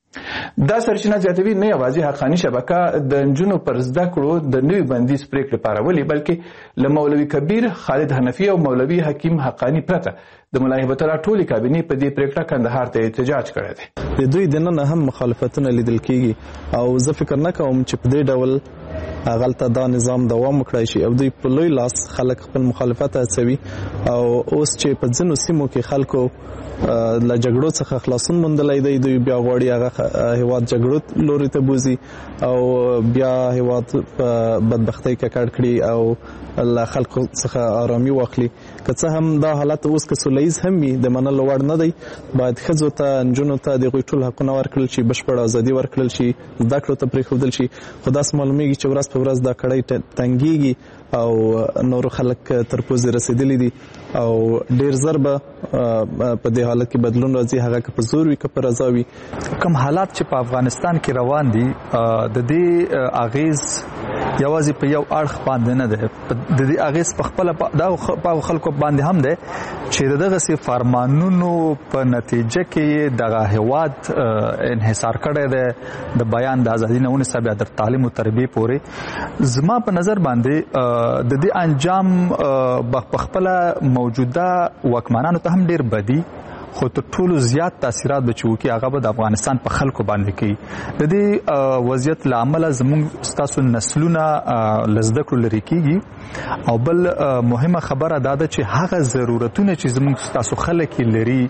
دا سرچینه زیاتوي نه یوازې حقاني شبکه د نجونو پر زده کړو د نوي بندیز پریکړې پارولې، بلکې له مولوي کبیر، خالد حنفي او مولوي حکیم حقانی پرته د ملا هیبت الله ټولې کابینې په دې پریکړه کندهار ته احتجاج کړی دی.
د دوی دننه هم مخالفتونه لیدل کیږي او زه فکر نه کوم چې په دې ډول هغلته دا نظام دوام وکړای شي او دوی په لوی لاس خلک خپل مخالفت هڅوي او اوس چې په ځینو سیمو کې خلکو له جګړو څخه خلاصون موندلی دی، دوی بیا غواړي هغه هیواد جګړو لوري ته بوزي او بیا هیواد په بدبختۍ ککړ کړي او له خلکو څخه آرامي واخلي. که څه هم دا حالت اوس که سوله ییز هم وي د منلو وړ نه دی، باید ښځو ته نجونو ته د هغوی ټول حقونه ورکړل شي، بشپړه ازادي ورکړل شي، زده کړو ته پرېښودل شي. خو داسې معلومیږي چې ورځ په ورځ دا کړۍ تنګیږي او نورو خلک تر پوزې رسېدلي دي او ډېر زر به په دې حالت کې بدلون راځي، هغه که په زور وي که په رضا وي.
کوم حالات چې په افغانستان کې روان دي د دې اغیز یوازې په یو اړخ باندې نه ده، د دې اغیز په خپل په خلکو باندې هم ده چې دغه سي فرمانونو په نتیجه کې دغه هواد انحصار کړی دی د بیان د ازادي نه ونیسه بیا د تعلیم او تربیه پورې. زما په نظر باندې د دې انجام په خپل موجوده واکمنانو ته هم ډیر بدی، خو تر ټولو زیات تاثیرات به چې وکړي هغه به د افغانستان په خلکو باندې کوي. د دې وضعیت له امله زموږ ستاسو نسلونه له زده کړو لرې کېږي او بل مهمه خبره دا ده چې هغه ضرورتونه چې زموږ ستاسو خلک لري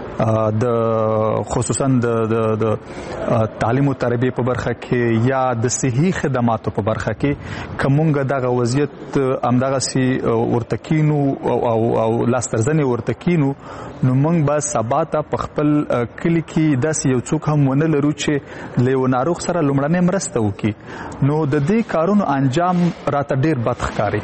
د خصوصا د تعلیم او تربیه په برخه کې یا د صحي خدماتو په برخه کې کومګه دغه وضعیت امدغه سي ورتکینو او او لاسترزنې ورتکینو نو موږ به سبا ته په خپل کلی کې داسې یو څوک هم ونه لرو چې له ناروغ سره لومړنۍ مرسته وکړي. نو د دې کارونو انجام راته ډیر بد ښکاري.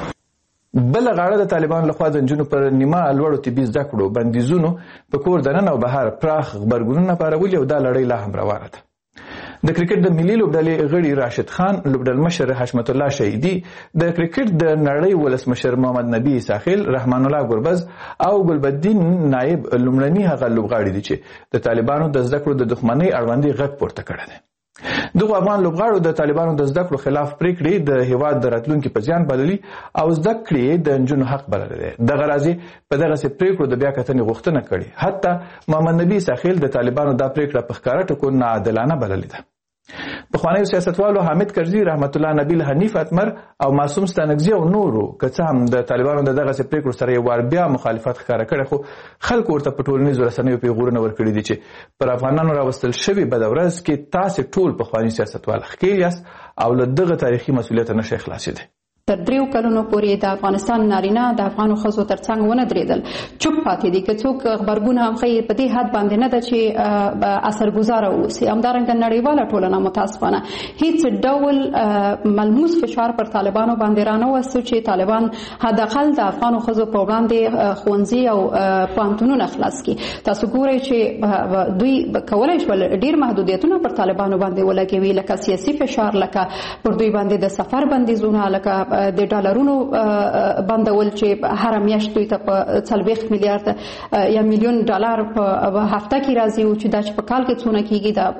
بل غاړه د طالبانو لخوا د نجونو پر نیمه لوړو طبي زده کړو بندیزونو په کور دننه او بهر پراخ غبرګونونه پارولي او دا لړۍ لا هم روانه ده. د کرکټ د ملي لوبډلې غړي راشد خان، لوبډلمشر حشمت الله شهیدي، د کرکټ د نړۍ ولسمشر محمد نبی ساحل، رحمان الله ګربز او ګلبدین نائب لومړني هغه لوبغاړي دي چې د طالبانو د زده کړو د دښمنۍ اړوندې غږ پورته کړی دی. دغه افغان لوبغاړو د طالبانو د زده کړو خلاف پریکړې د هیواد د راتلونکي په زیان بللي او زده کړې د نجونو حق بللی دی. دغه راځي په دغسې پریکړو د بیا کتنې غوښتنه کړې. حتی محمد نبی ساحل د طالبانو دا پریکړه په ښکاره ټکو ناعادلانه بللې ده. پخوانیو سیاستوالو حامد کرزي، رحمت الله نبیل، حنیف اتمر او معصوم ستانکزي او نورو که څه هم د طالبانو د دغسې پریکړو سره یو وار بیا مخالفت ښکاره کړی، خو خلکو ورته په ټولنیزو رسنیو پیغورونه ورکړي دي چې پر افغانانو راوستل شوي بده ورځ کې تاسې ټول پخواني سیاستوال ښکېل یاست او له دغه تاریخي مسؤلیته نشئ خلاصېدی.
تر دریو کلونو پورې د افغانستان نارینه د افغانو ښځو ترڅنګ ونه درېدل، چوپ پاتې دي. که څوک غبرګون هم ښیي په دې حد باندې نه ده چې اثرګزاره واوسي. همدارنګه نړیواله ټولنه متاسفانه هیڅ ډول ملموس فشار پر طالبانو باندې رانهوسته چې طالبان حداقل د افغانو ښځو په وړاندې ښوونځي او پوهنتونونه خلاص کړي. تاسو ګورئ چې دوی کولی شول ډېر محدودیتونه پر طالبانو باندې ولګوي، لکه سیاسي فشار، لکه پر دوی باندې د سفر بندیزونه، لکه د ډالرونو بندول چې هر میاشت دوی ته په څلوېښت میلیارد یا میلیون ډالر په هفته کې راځي او چې دا چې په کال کې څونه کېږي دا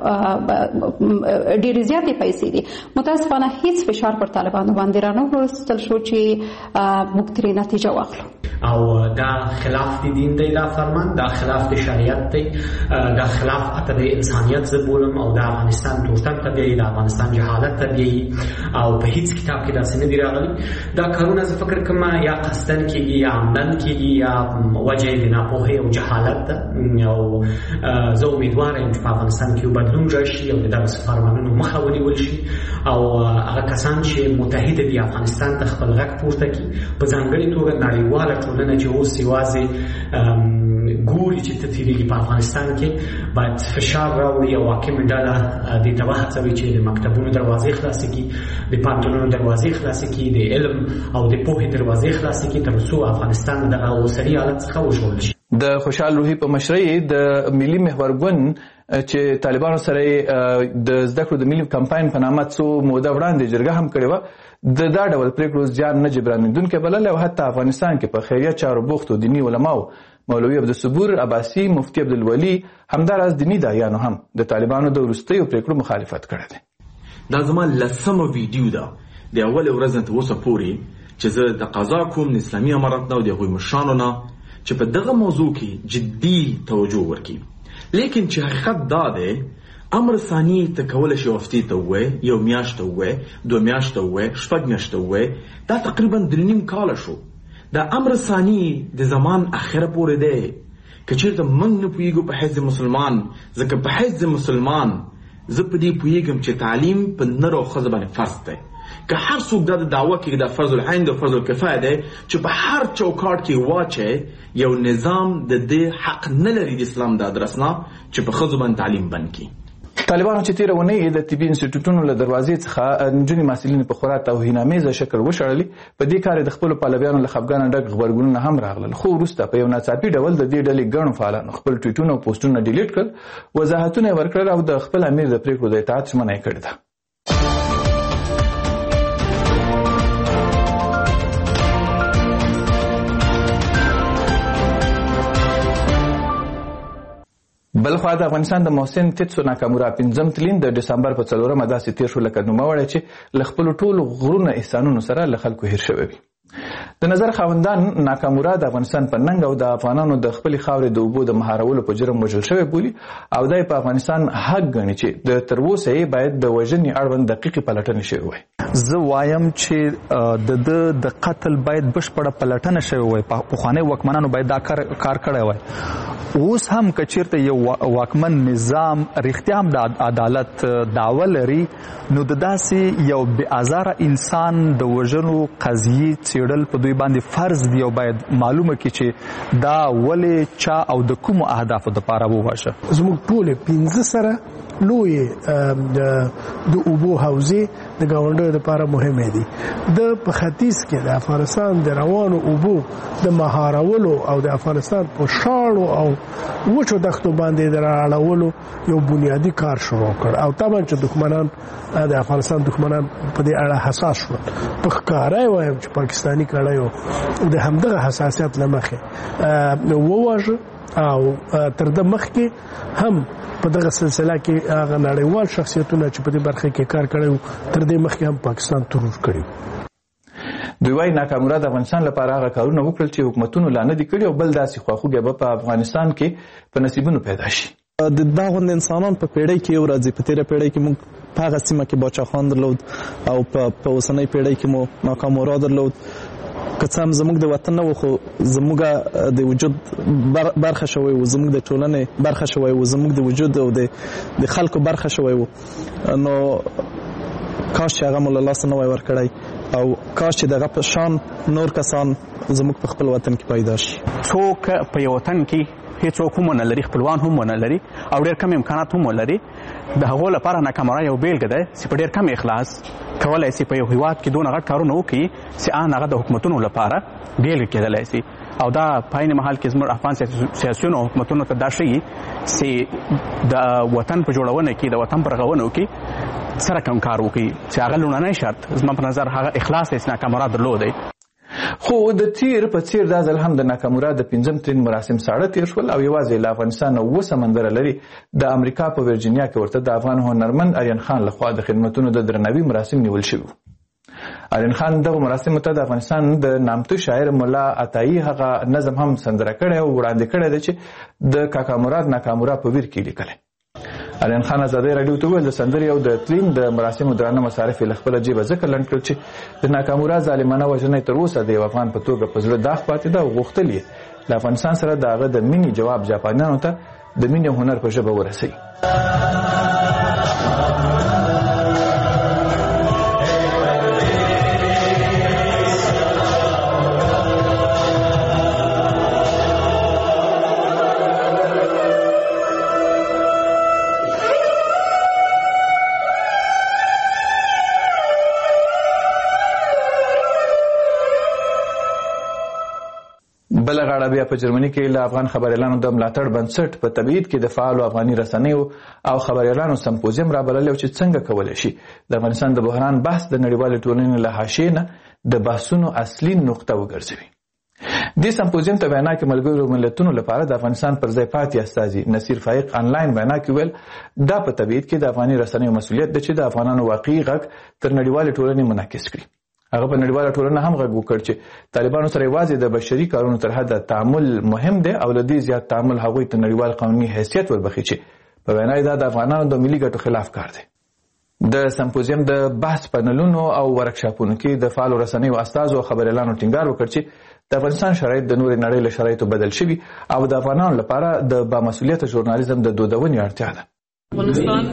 ډېرې زیاتې پیسې دي. متاسفانه هیڅ فشار پر طالبانو باندې رانه وستل شو چې موږ ترې نتیجه واخلو.
او دا خلاف د دین دی دا فرمان، دا خلاف د شریعت دی، دا خلاف اته د انسانیت زبولم او د افغانستان تورتم ته دی، د افغانستان جهالت ته دی او په هیڅ کتاب کې داسې نه دی راغلی. دا کارونه زه فکر کوم یا قصدن کېږي یا عمدن کېږي یا وجه د ناپوهۍ او جهالت ده. او زه امیدواره یم چې په افغانستان کې یو بدلون راشي او د دغسې فرمانونو مخه ونیول شي او هغه کسان چې متحده دي افغانستان ته خپل غږ پورته کړي، په ځانګړې توګه نړیواله ټولنه چې اوس یوازې ګوري چې څه تېرېږي په افغانستان کې، باید فشار راوړي او حاکمې ډله دې ته وهڅوي چې د مکتبونو دروازې خلاصې کړي، د پوهنتونونو دروازې خلاصې کړي، د علم او د پوهې دروازې خلاصې کړي، تر څو افغانستان د دغه اوسني حالت څخه وژغورل شي.
د خوشحال روحي په مشرۍ د ملي محور ګوند چې طالبانو سره د زده کړو د ملي کمپاین په نامه څو موده وړاندې جرګه هم کړې وه، د دا ډول پرېکړو زیان نه جبرانېدونکی بللی او حتی افغانستان کې په خیریه چارو بوختو دیني علماو مولوي عبدالصبور عباسي، مفتي عبدالولي، همداراز دیني داعیانو هم د طالبانو د وروستیو پرېکړو مخالفت کړی دی.
دا زما لسمه ویډیو ده د اولې ورځ نه تر اوسه پورې چې زه تقاضا کوم د اسلامي امارت نه او د هغوی مشرانو نه چې په دغه موضوع کې جدي توجه ورکړي. لیکن چې حقیقت دا دی، امر ثاني ته کولی شي هفتې ته ووایې، یو میاشت ته ووایې، دوه میاشت ته ووایې، شپږ میاشت ته ووایې، دا تقریبا درې نیم کاله شو. دا امر ثاني د زمان اخره پورې دی. که چېرته موږ نه پوهېږو په حیث مسلمان، ځکه په حیث مسلمان زه په دې پوهېږم چې تعلیم په نر او ښځه باندې فرض دی. که هر څوک دا د دعوه کوي دا فرض العین او فرض الکفایه دی چې په هر چوکاټ کې واچي، یو نظام د دې حق نه لري د اسلام د ادرس نه چې په ښځو باندې تعلیم بند کړي.
طالبانو چې تېره اونۍ د طبي انسټیټوټونو له دروازې څخه نجونې محصلینې په خورا توهینامیزه شکل وشړلې، په دې کار یې د خپلو پلویانو له خفګانه ډک غبرګونونه هم راغلل، خو وروسته په یو ناڅاپي ډول د دې ډلې ګڼو فعالانو خپل ټویټونه او پوسټونه ډیلیټ کړل، وضاحتونه یې ورکړل او د خپل امیر د پرېکړو د اطاعت ژمنه یې کړې ده. بلخوا د افغانستان د محسن تیتسو ناکامورا پنځم تلین د ډسمبر په څلورمه داسې تېر شو لکه نوموړی چې له خپلو ټولو غرونه احسانونو سره له خلکو هېر شوی وي. د نظر خاوندان ناکامورا د افغانستان په ننګ او د افغانانو د خپلې خاورې د اوبو د مهارولو په جرم وژل شوی بولي او دا په افغانستان حق ګڼي چې د تر اوسه یې باید د وژنې اړوند دقیقې پلټنې شوې وای.
زه وایم چې د ده د قتل باید بشپړه پلټنه شوې وای، پخواني واکمنانو باید دا کار کړی وای. اوس هم که چېرته یو واکمن نظام رښتیا هم د عدالت دعوه لري، نو د داسې یو بې ازاره انسان د وژنو قضیې څېړل په دوی باندې فرض دی او باید معلومه کړي چې دا ولې چا او د کومو اهدافو دپاره وواژه.
زموږ ټولې پنځه سره لوی د اوبو حوزې د ګاونډیو لپاره مهمې دي. د په ختیځ کې د افغانستان د روانو اوبو د مهارولو او د افغانستان په شاړو او وچو دښتو باندې د رااړولو یو بنیادي کار شروع کړ او طبعا چې دښمنان د افغانستان دښمنان په دې اړه حساس شول. په ښکاره وایم چې پاکستاني کړیو د همدغه حساسیت له مخې وواژه او تر د مخکې هم په دغه سلسله کې هغه نړیوال شخصیتونه چې په دې برخه کې کار کړی تر دې مخکې هم پاکستان ترور کړی.
دوی وايي ناکامورا د افغانستان لپاره هغه کارونه وکړل چې حکومتونو لا نه دي کړي او بل داسې خواخوږی به په افغانستان کې په نصیبونو پیدا شي.
د دا غوند انسانان په پیړۍ کې یو راځي، په تیره پیړۍ کې موږ په هغه سیمه کې باچا خان درلود او په اوسنۍ پیړۍ کې مو ناکامورا درلود. که څه هم زموږ د وطن نه و خو زموږ د وجود برخه شوی و، زموږ د ټولنې برخه شوی و، زموږ د وجود او د خلکو برخه شوی و. نو کاش چې هغه مو له لاسه نه وای ورکړی او کاش چې دغه په شان نور کسان زموږ په خپل وطن کې پیدا شي.
څوک په یو وطن کې هیڅوک هم ونه لري، خپلوان هم ونه لري او ډېر کم امکانات هم ولري، د هغو لپاره ناکامورا یو بیلګه دی چې په ډېر کم اخلاص کولی شي په یو هېواد کې دونه غټ کارونه وکړي چې ان هغه د حکومتونو لپاره بیلګه کېدلی شي. او دا په عین محل کې زموږ افغان سیاسیونو او حکومتونو ته دا ښیي چې د وطن په جوړونه کې، د وطن په رغونو کې سره کم کار وکړي چې هغه لومړنی شرط زما په نظر هغه اخلاص دی چې ناکامورا درلودی.
خو د تیر په څیر دا ځل هم د ناکامورا د پنځم ترین مراسم ساړه تیر شول او یوازې له افغانستان نه اووه سمندره لري د امریکا په ورجینیا کې ورته د افغان هنرمند اریان خان لخوا د خدمتونو د درناوي مراسم نیول شوي. علین خان دغه مراسمو ته د افغانستان د نامتو شاعر مولا عطایي هغه نظم هم سندره کړی او وړاندې کړی دی چې د کاکا مراد ناکامورا په ویر کې لیکلی. علین خان ازادۍ راډیو ته وویل د سندرې او د تلین د مراسمو درانه مصارف یې له خپله جیبه ځکه لنډ کړل چې د ناکامورا ظالمانه وژنه تر اوسه د یو افغان په توګه په زړه داغ پاتې ده او غوښتل یې له افغانستان سره د هغه د مینې جواب جاپانیانو ته د مینې او هنر په ژبه ورسوي. بله غاړه بیا په جرمني کې له افغان خبریالانو د ملاتړ بنسټ په تبعید کې د فعالو افغاني رسنیو او خبریالانو سمپوزیم رابللی چې څنګه کولی شي د افغانستان د بحران بحث د نړیوالې ټولنې له حاشیې نه د بحثونو اصلي نقطه وګرځوي. دې سمپوزیم ته وینا کې ملګرو ملتونو لپاره د افغانستان پر ځای پاتې استازي نصیر فایق آنلاین وینا کې ویل دا په تبعید کې د افغاني رسنیو مسؤلیت ده چې د افغانانو واقعي غږ تر نړیوالې ټولنې منعکس کړي. هغه په نړیواله ټولنه هم غږ وکړ چې طالبانو سره یوازې د بشري کارونو تر حده تعامل مهم دی او له دې زیات تعامل هغوی ته نړیوال قانوني حیثیت وربخي چې په وینا یې دا د افغانانو د ملي ګټو خلاف کار دی. د سمپوزیم د بحث پنلونو او ورکشاپونو کې د فعالو رسنیو استازو او خبریالانو ټینګار وکړ چې د افغانستان شرایط د نورې نړۍ له شرایطو بدل شوي او د افغانانو لپاره د بامسؤلیته ژورنالیزم د دودونې اړتیا ده.
افغانستان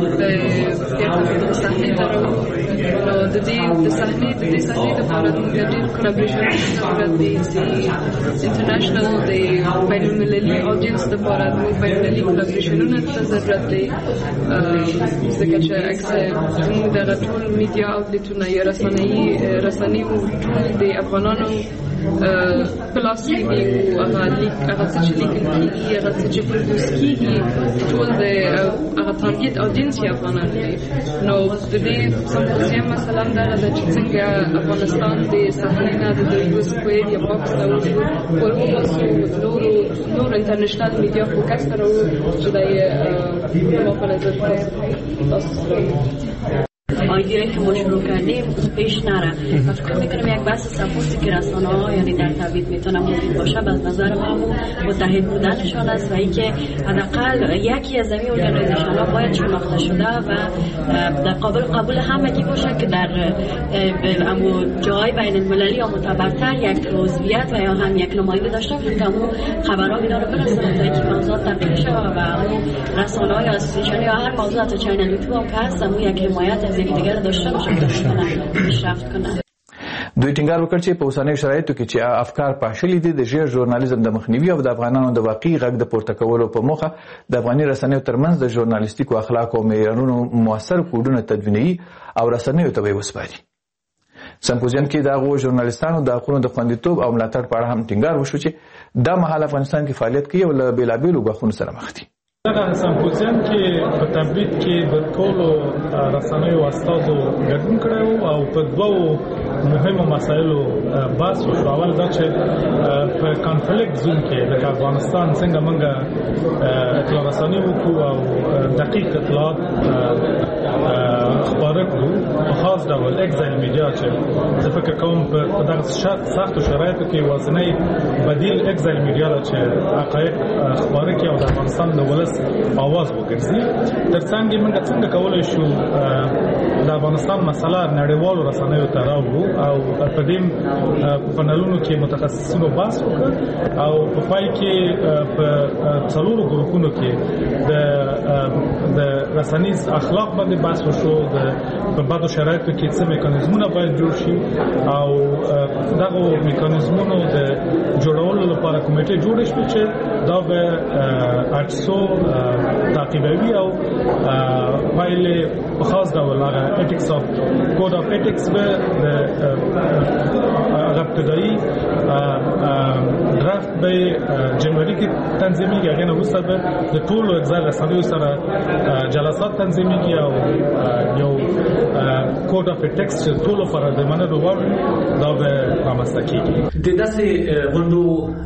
د صحنې ته راوړو نو د دې د صحنې د دې صحنې لپاره موږ ډېر کولابریشن ضرورت دی چې انټرنیشنل د بین المللي اودینس لپاره موږ بین المللي کولابریشنونه ته ضرورت دی ځکه چې اکثر زموږ دغه ټول میډیا اوټلیټونه یا رسنیي رسنیو ټول د افغانانو پلاس کېږي او هغه لیک هغه څه چې لیکل کېږي هغه څه چې پروډوس کېږي ټول د هغه تارګیټ اودینس یې افغانان دي. نو د دې سمپوزیم مثلا دغه ده چې څنګه افغانستان د صحنې نه د یو سکویر یا باکس نه ورباسو نورو نور انټرنیشنل میډیا فوکس ته راوړو چې دا یې ما په نظر
آیدیایی که ما شروع کردیم پیش نره و فکر میکنم یک بحث سپورتی که رسانه ها یعنی در تبعید میتونه موجود باشه به نظر ما متحد بودنشان است و اینکه حداقل یکی از این ارگانیزیشن ها باید شناخته شده و در قابل قبول همگی باشه که در امو جای بین المللی یا معتبرتر یک عضویت و یا هم یک نماینده داشته باشه که امو خبرها اینا رو برسونه تا اینکه موضوع تبدیل شه و امو رسانه ها یا اسوسییشن یا هر موضوع تا چینل یوتیوب هم که هست امو یک حمایت از یک دیگر داشته باشه که پیشرفت کنه.
دوی ټینګار وکړ چې په اوسنیو شرایطو کې چې افکار پاشلي دي د ژیر ژورنالیزم د مخنیوي او د افغانانو د واقعي غږ د پورته کولو په موخه د افغاني رسنیو ترمنځ د ژورنالیستیکو اخلاقو او معیارونو مؤثر کوډونه تدوینوي او رسنیو ته به یې وسپاري. سمپوزیم کې د هغو ژورنالیستانو د حقونو د خوندیتوب او ملاتړ په اړه هم ټینګار وشو چې دا مهال افغانستان کې فعالیت کوي او له بېلابېلو ګواښونو سره مخ دي.
دغه سمپوزیم کې په تبعید کې د ټولو رسنیو استازو ګډون کړی او په دوو مهمو مسایلو بحث وشو. اول دا چې په کانفلیکټ زون کې لکه افغانستان څنګه موږ اطلاع رسنۍ وکړو او دقیق اطلاعات خپاره کړو په خاص ډول اکزایل میډیا چې زه فکر کوم په دغه سختو شرایطو کې یوازینی بدیل اکزایل میډیا ده چې حقایق خپاره کړي او د افغانستان د ولس آواز وګرځي. ترڅنګ موږ څنګه کولی شو د افغانستان مسله نړیوالو رسنیو ته راوړو او په دې پنلونو کې متخصصینو بحث وکړ او په پای کې په څلورو ګروپونو کې د د رسنیز اخلاق باندې بحث وشو. د په بعضو شرایطو کې څه میکانیزمونه باید جوړ شي او دغه میکانیزمونو د جوړولو لپاره کمیټې جوړې شوې چې دا به اټسو تعقیبوي او پایلې په خاص ډول هغه ایتکس اف کوډ اف ایتکس به هغه ابتدایي درافت به جنوري کې تنظیمېږي. هغې نه وروسته به د ټولو اجزا رسنیو سره جلسات تنظیمېږي او یو کوډ اف ایتکس چې ټولو لپاره د منلو وړ دا به رامنځته رامنځته کیږي.
د داسې غونډو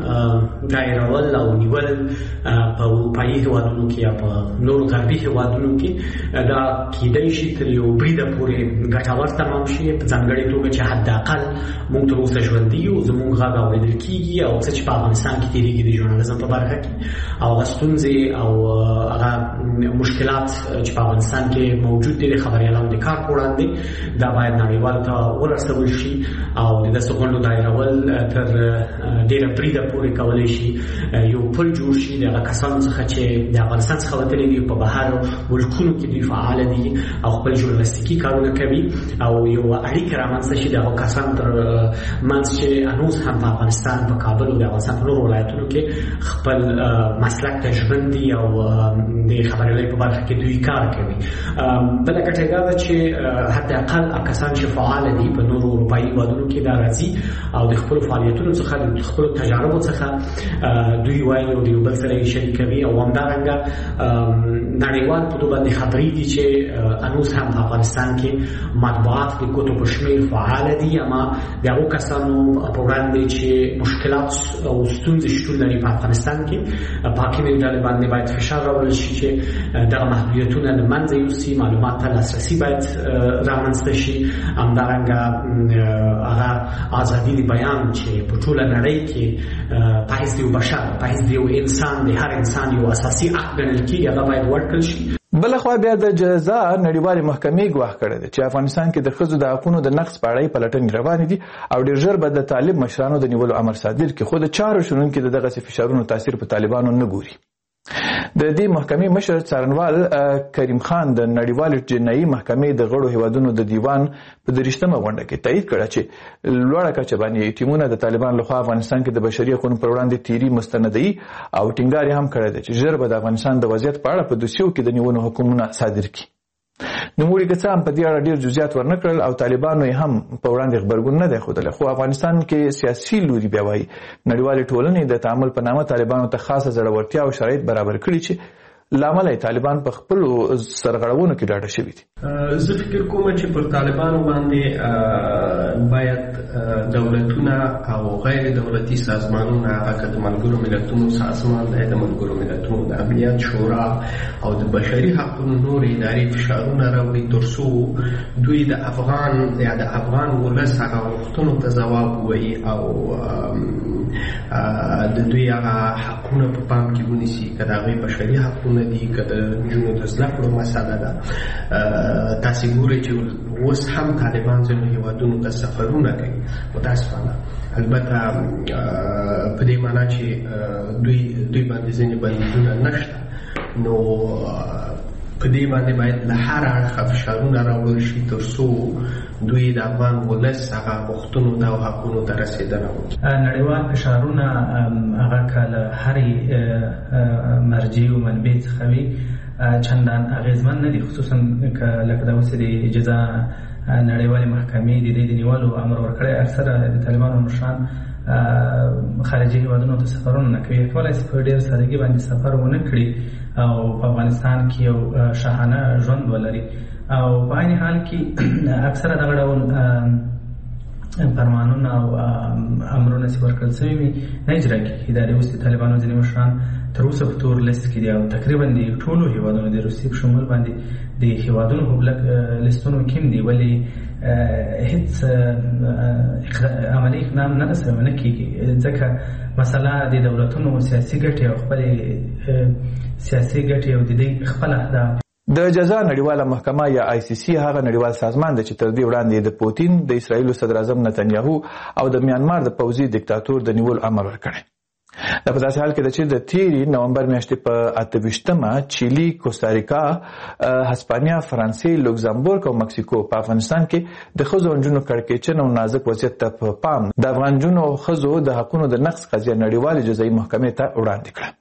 دایرول او نیول په اروپایي هیوادونو کې یا په نورو غربي هیوادونو کې دا کیدای شي تر یو بریده پورې ګټور تمام شي، په ځانګړې توګه چې حداقل موږ تر اوسه ژوندي یو، زموږ غږ اورېدل کیږي او څه چې په افغانستان کې تېرېږي د ژورنالیزم په برخه کې او هغه ستونزې او هغه مشکلات چې په افغانستان کې موجود دي د خبریالانو د کار په وړاندې دا باید نړیوالو ته ورسول شي او د داسې غونډو دایرول تر ډېره بریده پورې کولی شي یو پل جوړ شي د هغه کسانو څخه چې د افغانستان څخه وتلي دي په بهر ملکونو کې دوی فعاله دي او خپل ژورنالیستیکي کارونه کوي او یو اړیکه رامنځته شي د هغو کسانو تر منځ چې هنوز هم په افغانستان په کابل او د افغانستان په نورو ولایتونو کې خپل مسلک ته ژمن دي او د خبریالۍ په برخه کې دوی کار کوي. بله ګټه دا ده چې حداقل کسان چې فعاله دي په نورو اروپایي هیوادونو کې دا راځي او د خپلو فعالیتونو څخه د خپلو تجاربو څخه دوی وایي او د یو بل سره یې شریکوي او همدارنګه نړیوال په توګه باندې خبرې دي چې هنوز هم په افغانستان کې مطبوعات د ګوتو په شمېر فعاله دي، اما د هغو کسانو په وړاندې چې مشکلات او ستونزې شتون لري په افغانستان کې په حاکمې ډلې باندې باید فشار راوړل شي چې دغه محدودیتونه له منځه یوسي، معلومات ته لاسرسي باید رامنځته شي، همدارنګه هغه ازادي د بیان چې په ټوله نړۍ کې په حیث د یو بشر په حیث د یو انسان د هر انسان یو اساسي حق ګڼل کېږي هغه باید ورکړل شي.
بلخوا بیا د جزا نړیوالې محکمې ګواښ کړی دی چې افغانستان کې د ښځو د حقونو د نقض په اړه پلټنې روانې دي او ډېر ژر به د طالب مشرانو د نیولو امر صادر کړي، خو د چارو شنونکي د دغسې فشارونو تاثیر په طالبانو نه ګوري. د دې محکمې مشر څارنوال کریم خان د نړیوالې جنایي محکمې د غړو هیوادونو د دیوان په دریشتمه غونډه کې تایید کړه چې لوړه کچه باندې ټیمونه د طالبان لخوا افغانستان کې د بشري حقوقو پر وړاندې تیری مستندي او ټینګار هم کړی دی چې ژر به د افغانستان د وضعیت په اړه په دوسیو کې د نیولو حکمونه صادر کړي. نوموړي که څه هم په دې اړه ډېر جزئیات ورنه کړل او طالبانو یې هم په وړاندې غبرګون نه دی ښودلی، خو افغانستان کې سیاسي لوري بیا وایي نړیوالې ټولنې د تعامل په نامه طالبانو ته خاصه زړورتیا او شرایط برابر کړي چې له امله طالبان په خپلو سرغړونو کې ډاډه شوي دي.
زه فکر کوم چې پر طالبانو باندې باید دولتونه او غیر دولتي سازمانونه هغه د ملګرو ملتونو سازمان دی، د ملګرو ملتونو د امنیت شورا او د بشري حقوقو نور ادارې فشارونه راوړي تر څو دوی د افغان یا د افغان ولس هغه غوښتنو ته ځواب ووایي او د دوی هغه حقونه په پام کې ونیسي، که د هغوی بشري حقونه دي، که د نجونو د زده کړو مسله ده. تاسې ګورئ چې اوس هم طالبان ځینو هیوادونو ته سفرونه کوي متاسفانه، البته په دې معنا چې دوی دوی باندې ځینې بندیزونه نشته، نو په دې باندې باید له هر اړخه فشارونه راوړل شي تر څو دوی د افغان ولس هغه غوښتنو ته او حقونو ته رسېدنه وکړي.
نړیوال فشارونه هغه که له هرې مرجع و منبع څخه وي چندان اغېزمن نه دي، خصوصا که لکه داسې د جزا نړیوالې محکمې د دې د نیولو امر ورکړی. اکثره د طالبانو مشران خارجي هیوادونو ته سفرونه نه کوي، کولای شي په ډېر سادګي باندې سفر ونه کړي او په افغانستان کې یو شاهانه ژوند ولري او په عین حال کې اکثره دغه ډول فرمانونه او امرونه چې ورکړل شوي وي نه اجرا کېږي. ادارې اوس د طالبانو ځینې مشران تر اوسه په تور لیست کې دي او تقریبا د ټولو هیوادونو د روسیې په شمول باندې د هیوادونو په بلک لیستونو کې دي، ولې هیڅ عملي اقدام نه رسوي نه کېږي ځکه مسله د دولتونو سیاسي ګټې او خپلې سیاسي ګټې او د دې خپل اهداف.
د جزا نړیواله محکمه یا آی سی سی هغه نړیوال سازمان دی چې تر دې وړاندې د پوتین، د اسرایلو صدر اعظم نتنیاهو او د میانمار د پوځي دیکتاتور د نیولو امر ورکړی. دا په داسې حال کې ده چې د تیرې نومبر میاشتې په اته ویشتمه چیلي، کوستاریکا، هسپانیا، فرانسې، لوکزامبورګ او مکسیکو په افغانستان کې د ښځو او نجونو کړکېچن او نازک وضعیت ته په پام د افغان نجونو او ښځو د حقونو د نقض قضیه نړیوالې جزایي محکمې ته وړاندې کړه.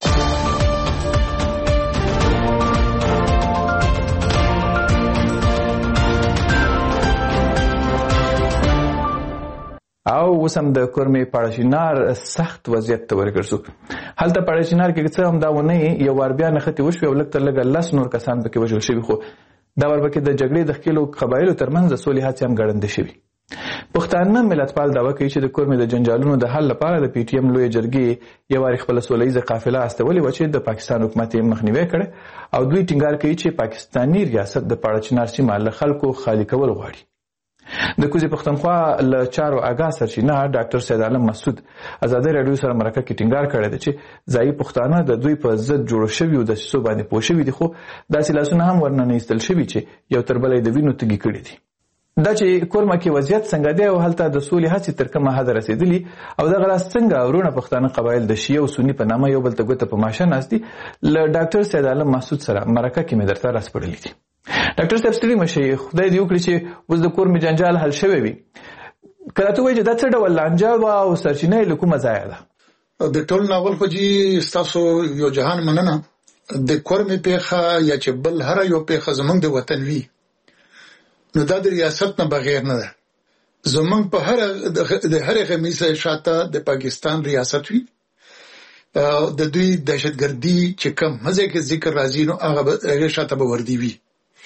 او اوس هم د کورمې پاړشینار سخت وضعیت ته ورګرځو. هلته پاړشینار کې څه هم دا ونې یو وار بیا نښتې وشوې او لږ تر لږه لس نور کسان پکې وژل شوي، خو دا وار پکې د جګړې د ښکېلو قبایلو ترمنځ د سولې هڅې هم ګړندې شوي. پښتانه ملتپال دعوه کوي چې د کورمې د جنجالونو د حل لپاره د پی ټی ایم لوی جرګې یو واری خپل سوله ییزه قافله استولې و چې د پاکستان حکومت یې مخنیوي کړي او دوی ټینګار کوي چې پاکستانی ریاست د پاړه چنار سیمه له خلکو خالی کول غواړي. د کوزي پښتونخوا له چارو اگا سرچینه ډاکټر سید عالم مسعود ازادي رادیو سره مرکه کې ټینګار کړی دی چې ځایي پښتانه د دوی په ضد جوړ شوي او د سیسو باندې پوه شوي دي، خو داسې لاسونه هم ورنه نه ایستل شوي چې یو تر بله د وینو تږي کړي دي. دا چې کورمه کې وضعیت څنګه دی او هلته د سولې هڅې تر کومه حده رسېدلي او دغه راز څنګه ورونه پښتانه قبایل د شیعه او سني په نامه یو بل ته ګوته په ماشه ناست دي، له ډاکټر سید عالم مسعود سره مرکه کې مې درته راسپړلي دي. ډاکټر صاحب ستړي مشئ، خدای دې وکړي چې اوس د کورمې جنجال حل شوی وي. که راته ووایي چې دا څه ډول لانجه وه او سرچینه یې له کومه ځایه ده؟
د ټول ناول خو جي ستاسو یو جهان مننه. د کورمې پیښه یا چې بل هر یو پیښه زمونږ د وطن وي نو دا د ریاست نه بغیر نه ده. زمونږ په هر د هر غمیزه شاته د پاکستان ریاست وي، د دوی دهشتګردي چې کم مزه کې ذکر راځي نو هغه شاته به وردی وي.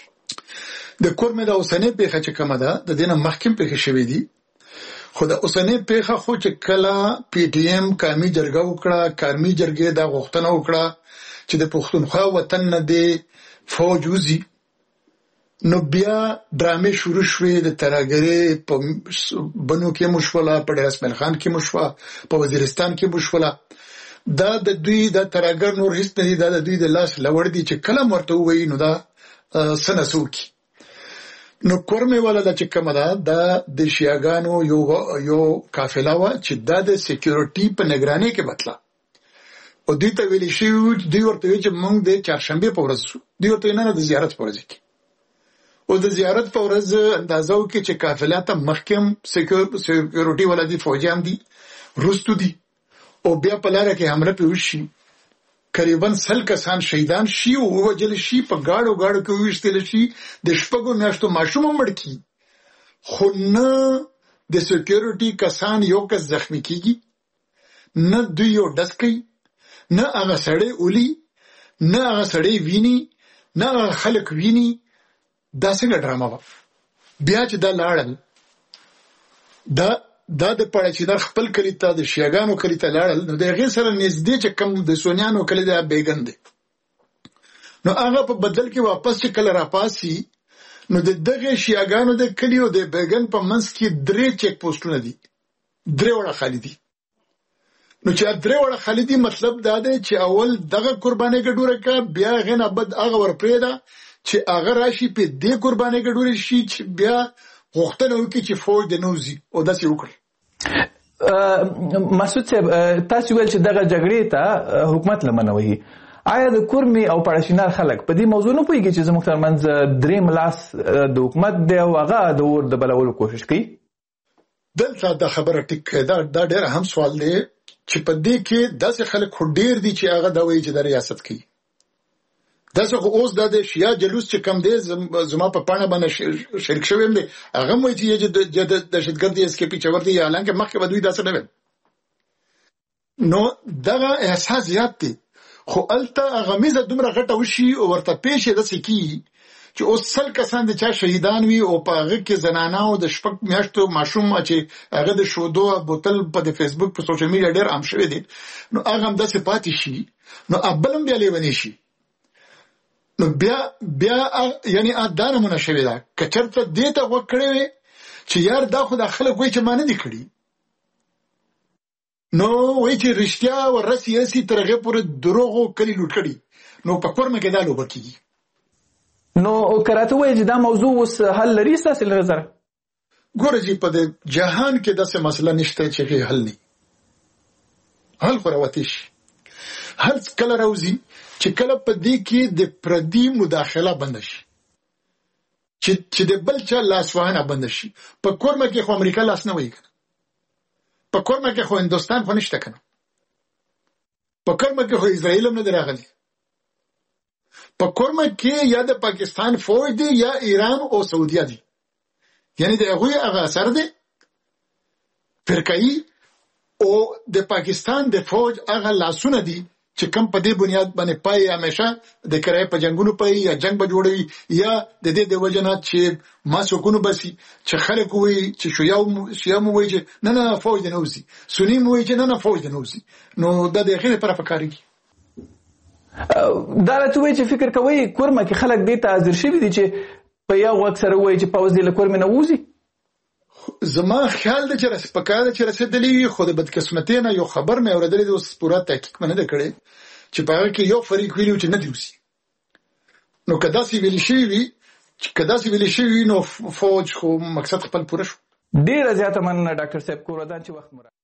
د کورمې د اوسنۍ پیښه چې کومه ده د دینه مخکیم پیښه شوې دي، خو د اوسنۍ پیښه خو چې کله پی ټی ایم قومي جرګه وکړه، قومي جرګې دا غوښتنه وکړه چې د پښتونخوا وطن نه دی فوج وزي، نو بیا ډرامې شروع شوې د ترهګرۍ په بنو کې مشوله، په ډیر اسماعیل خان کې مشوله، په وزیرستان کې مشوله. دا د دوی د ترهګر نور هیڅ نه دي، دا د دوی د لاس لوړ دي چې کله ورته ووایي نو دا سنسوکي. نو کورمې والا دا چې کومه ده دا د شیعاګانو یو یو قافله وه چې دا د سکیورټي په نگرانۍ کې بتله او دوی ته ویلي شوي، دوی ورته ویل چې موږ د چهارشنبې په ورځ شو، دوی ورته نه نه د زیارت په ورځ کې او د زیارت په ورځ اندازه وکړي چې قافله ته مخکې سکیورټي والا دي، فوجیان دي، وروستو دي او بیا په لاره کې حمله پرې وشي، قریبا سل کسان شهیدان شي او ووژل شي، په ګاډو ګاډو کې وویشتل شي، د شپږو میاشتو ماشوم هم مړ کړي، خو نه د سکیورټي کسان یو کس زخمی کیږي، نه دوی یو ډز کوي، نه هغه سړی اولي، نه هغه سړی ویني، نه هغه خلک ویني. دا څنګه ډرامه وه؟ بیا چې دا لاړل دا دا د پاړچینر خپل کلي ته د شیعاګانو کلي ته لاړل نو د هغې سره نږدې چې کوم د سونیانو کلي دی بیګن دی، نو هغه په بدل کې واپس چې کله راپاسي نو د دغه شیعاګانو د کلي او د بیګن په منځ کې درې چیک پوسټونه دي، درې وړه خالي دي. نو چې درې وړه خالي دي مطلب دا دی چې اول دغه قربانۍ ګډوره کا، بیا هغې نه بد هغه ورپرېږده چې هغه راشي په دې قربانۍ ګډوره شي چې بیا غوښتنه وکړي چې فوج د نوځي او داسې وکړي.
مسعود صاحب تاسو ویل چې دغه جګړې ته حکومت لمنه وهي، آیا د کورمې او پاړشینار خلک په دې موضوع نه پوهېږي چې زموږ ترمنځ درېیم لاس د حکومت دی او هغه د اور د بلولو کوشش کوي؟
دلته دا خبره ټیک دا دا ډېر اهم سوال دی چې په دې کې داسې خلک خو ډېر دي چې هغه دا وایي چې د ریاست کوي. داسې خو اوس دا د شیعه جلوس چې کم دی زما په پاڼه باندې شریک شوی یم دی، هغه هم وایي چې دهشتګرد دی، اس کې پیچور دی، حالانکه مخکې به دوی داسې نه ویل. نو دغه احساس زیات دی، خو هلته غمیزه دومره غټه وشي او ورته پیښ یې داسې کېږي چې اوس سل کسان د چا شهیدان وي او په هغه کې زنانه او د شپږ میاشتو ماشوم چې هغه د شودو بوتل په د فیسبوک په سوشل میډیا ډېر عام شوی دی، نو هغه هم داسې پاتې شي، نو بل هم بیا لیونی شي. نو بیا بیا یعنی دا نمونه شوې ده که چېرته دې ته غوږ کړی وی چې یار دا خو دا خلک وایي چې ما نه دي کړي، نو وایي چې رښتیا ورسي رسي تر هغې پورې دروغو کلي لوټ کړي، نو په کورمه کې دا لوبه کېږي.
نو که راته ووایي چې دا موضوع اوس حل لري ستاسې له نظره؟
ګوره جي په دې جهان کې داسې مسله نشته چې حل نه حل خو راوتی شي. حل کله راوځي چې کله په دې کې د پردي مداخله بند شي، چې چې د بل چا لاسوهنه بند شي. په کورمه کې خو امریکا لاس نه وایي، په کورمه کې خو هندوستان خو نشته کنه، په کورمه کې خو اسرائیل هم نه دی راغلی، په کورمه کې یا د پاکستان فوج دی یا ایران او سعودیه دی، یعنی د هغوی هغه اثر دی فرقایي او د پاکستان د فوج هغه لاسونه دي چې کم په دې بنیاد باندې پای همیشه د کرای په جنگونو پای یا جنگ به جوړوي یا د دې د وجنه چې ما سکونو بسي چې خلک وي چې شیعه شیعه مو وي چې نه نه فوج نه وزي سنی مو وي چې نه نه فوج نه وزي نو د دې غیر پر فکرې
دا راته وایي چې فکر کوي کورمه کې خلک دې ته حاضر شوي دي چې په یو وخت سره وایي چې پوز دې له کورمه نه وځي.
زما خیال د چې رس پکاره چې رسیدلی خو د بدقسمتۍ نه یو خبر مې اوریدلی د اوس پوره تحقیق مې نه کړی چې په هغه کې یو فریق ویلو چې نه دی وسی نو کدا سی ویل شي وی چې کدا سی ویل شي نو فوج خو مقصد خپل پوره شو.
ډیر زیاته من ډاکټر صاحب کور ودان چې وخت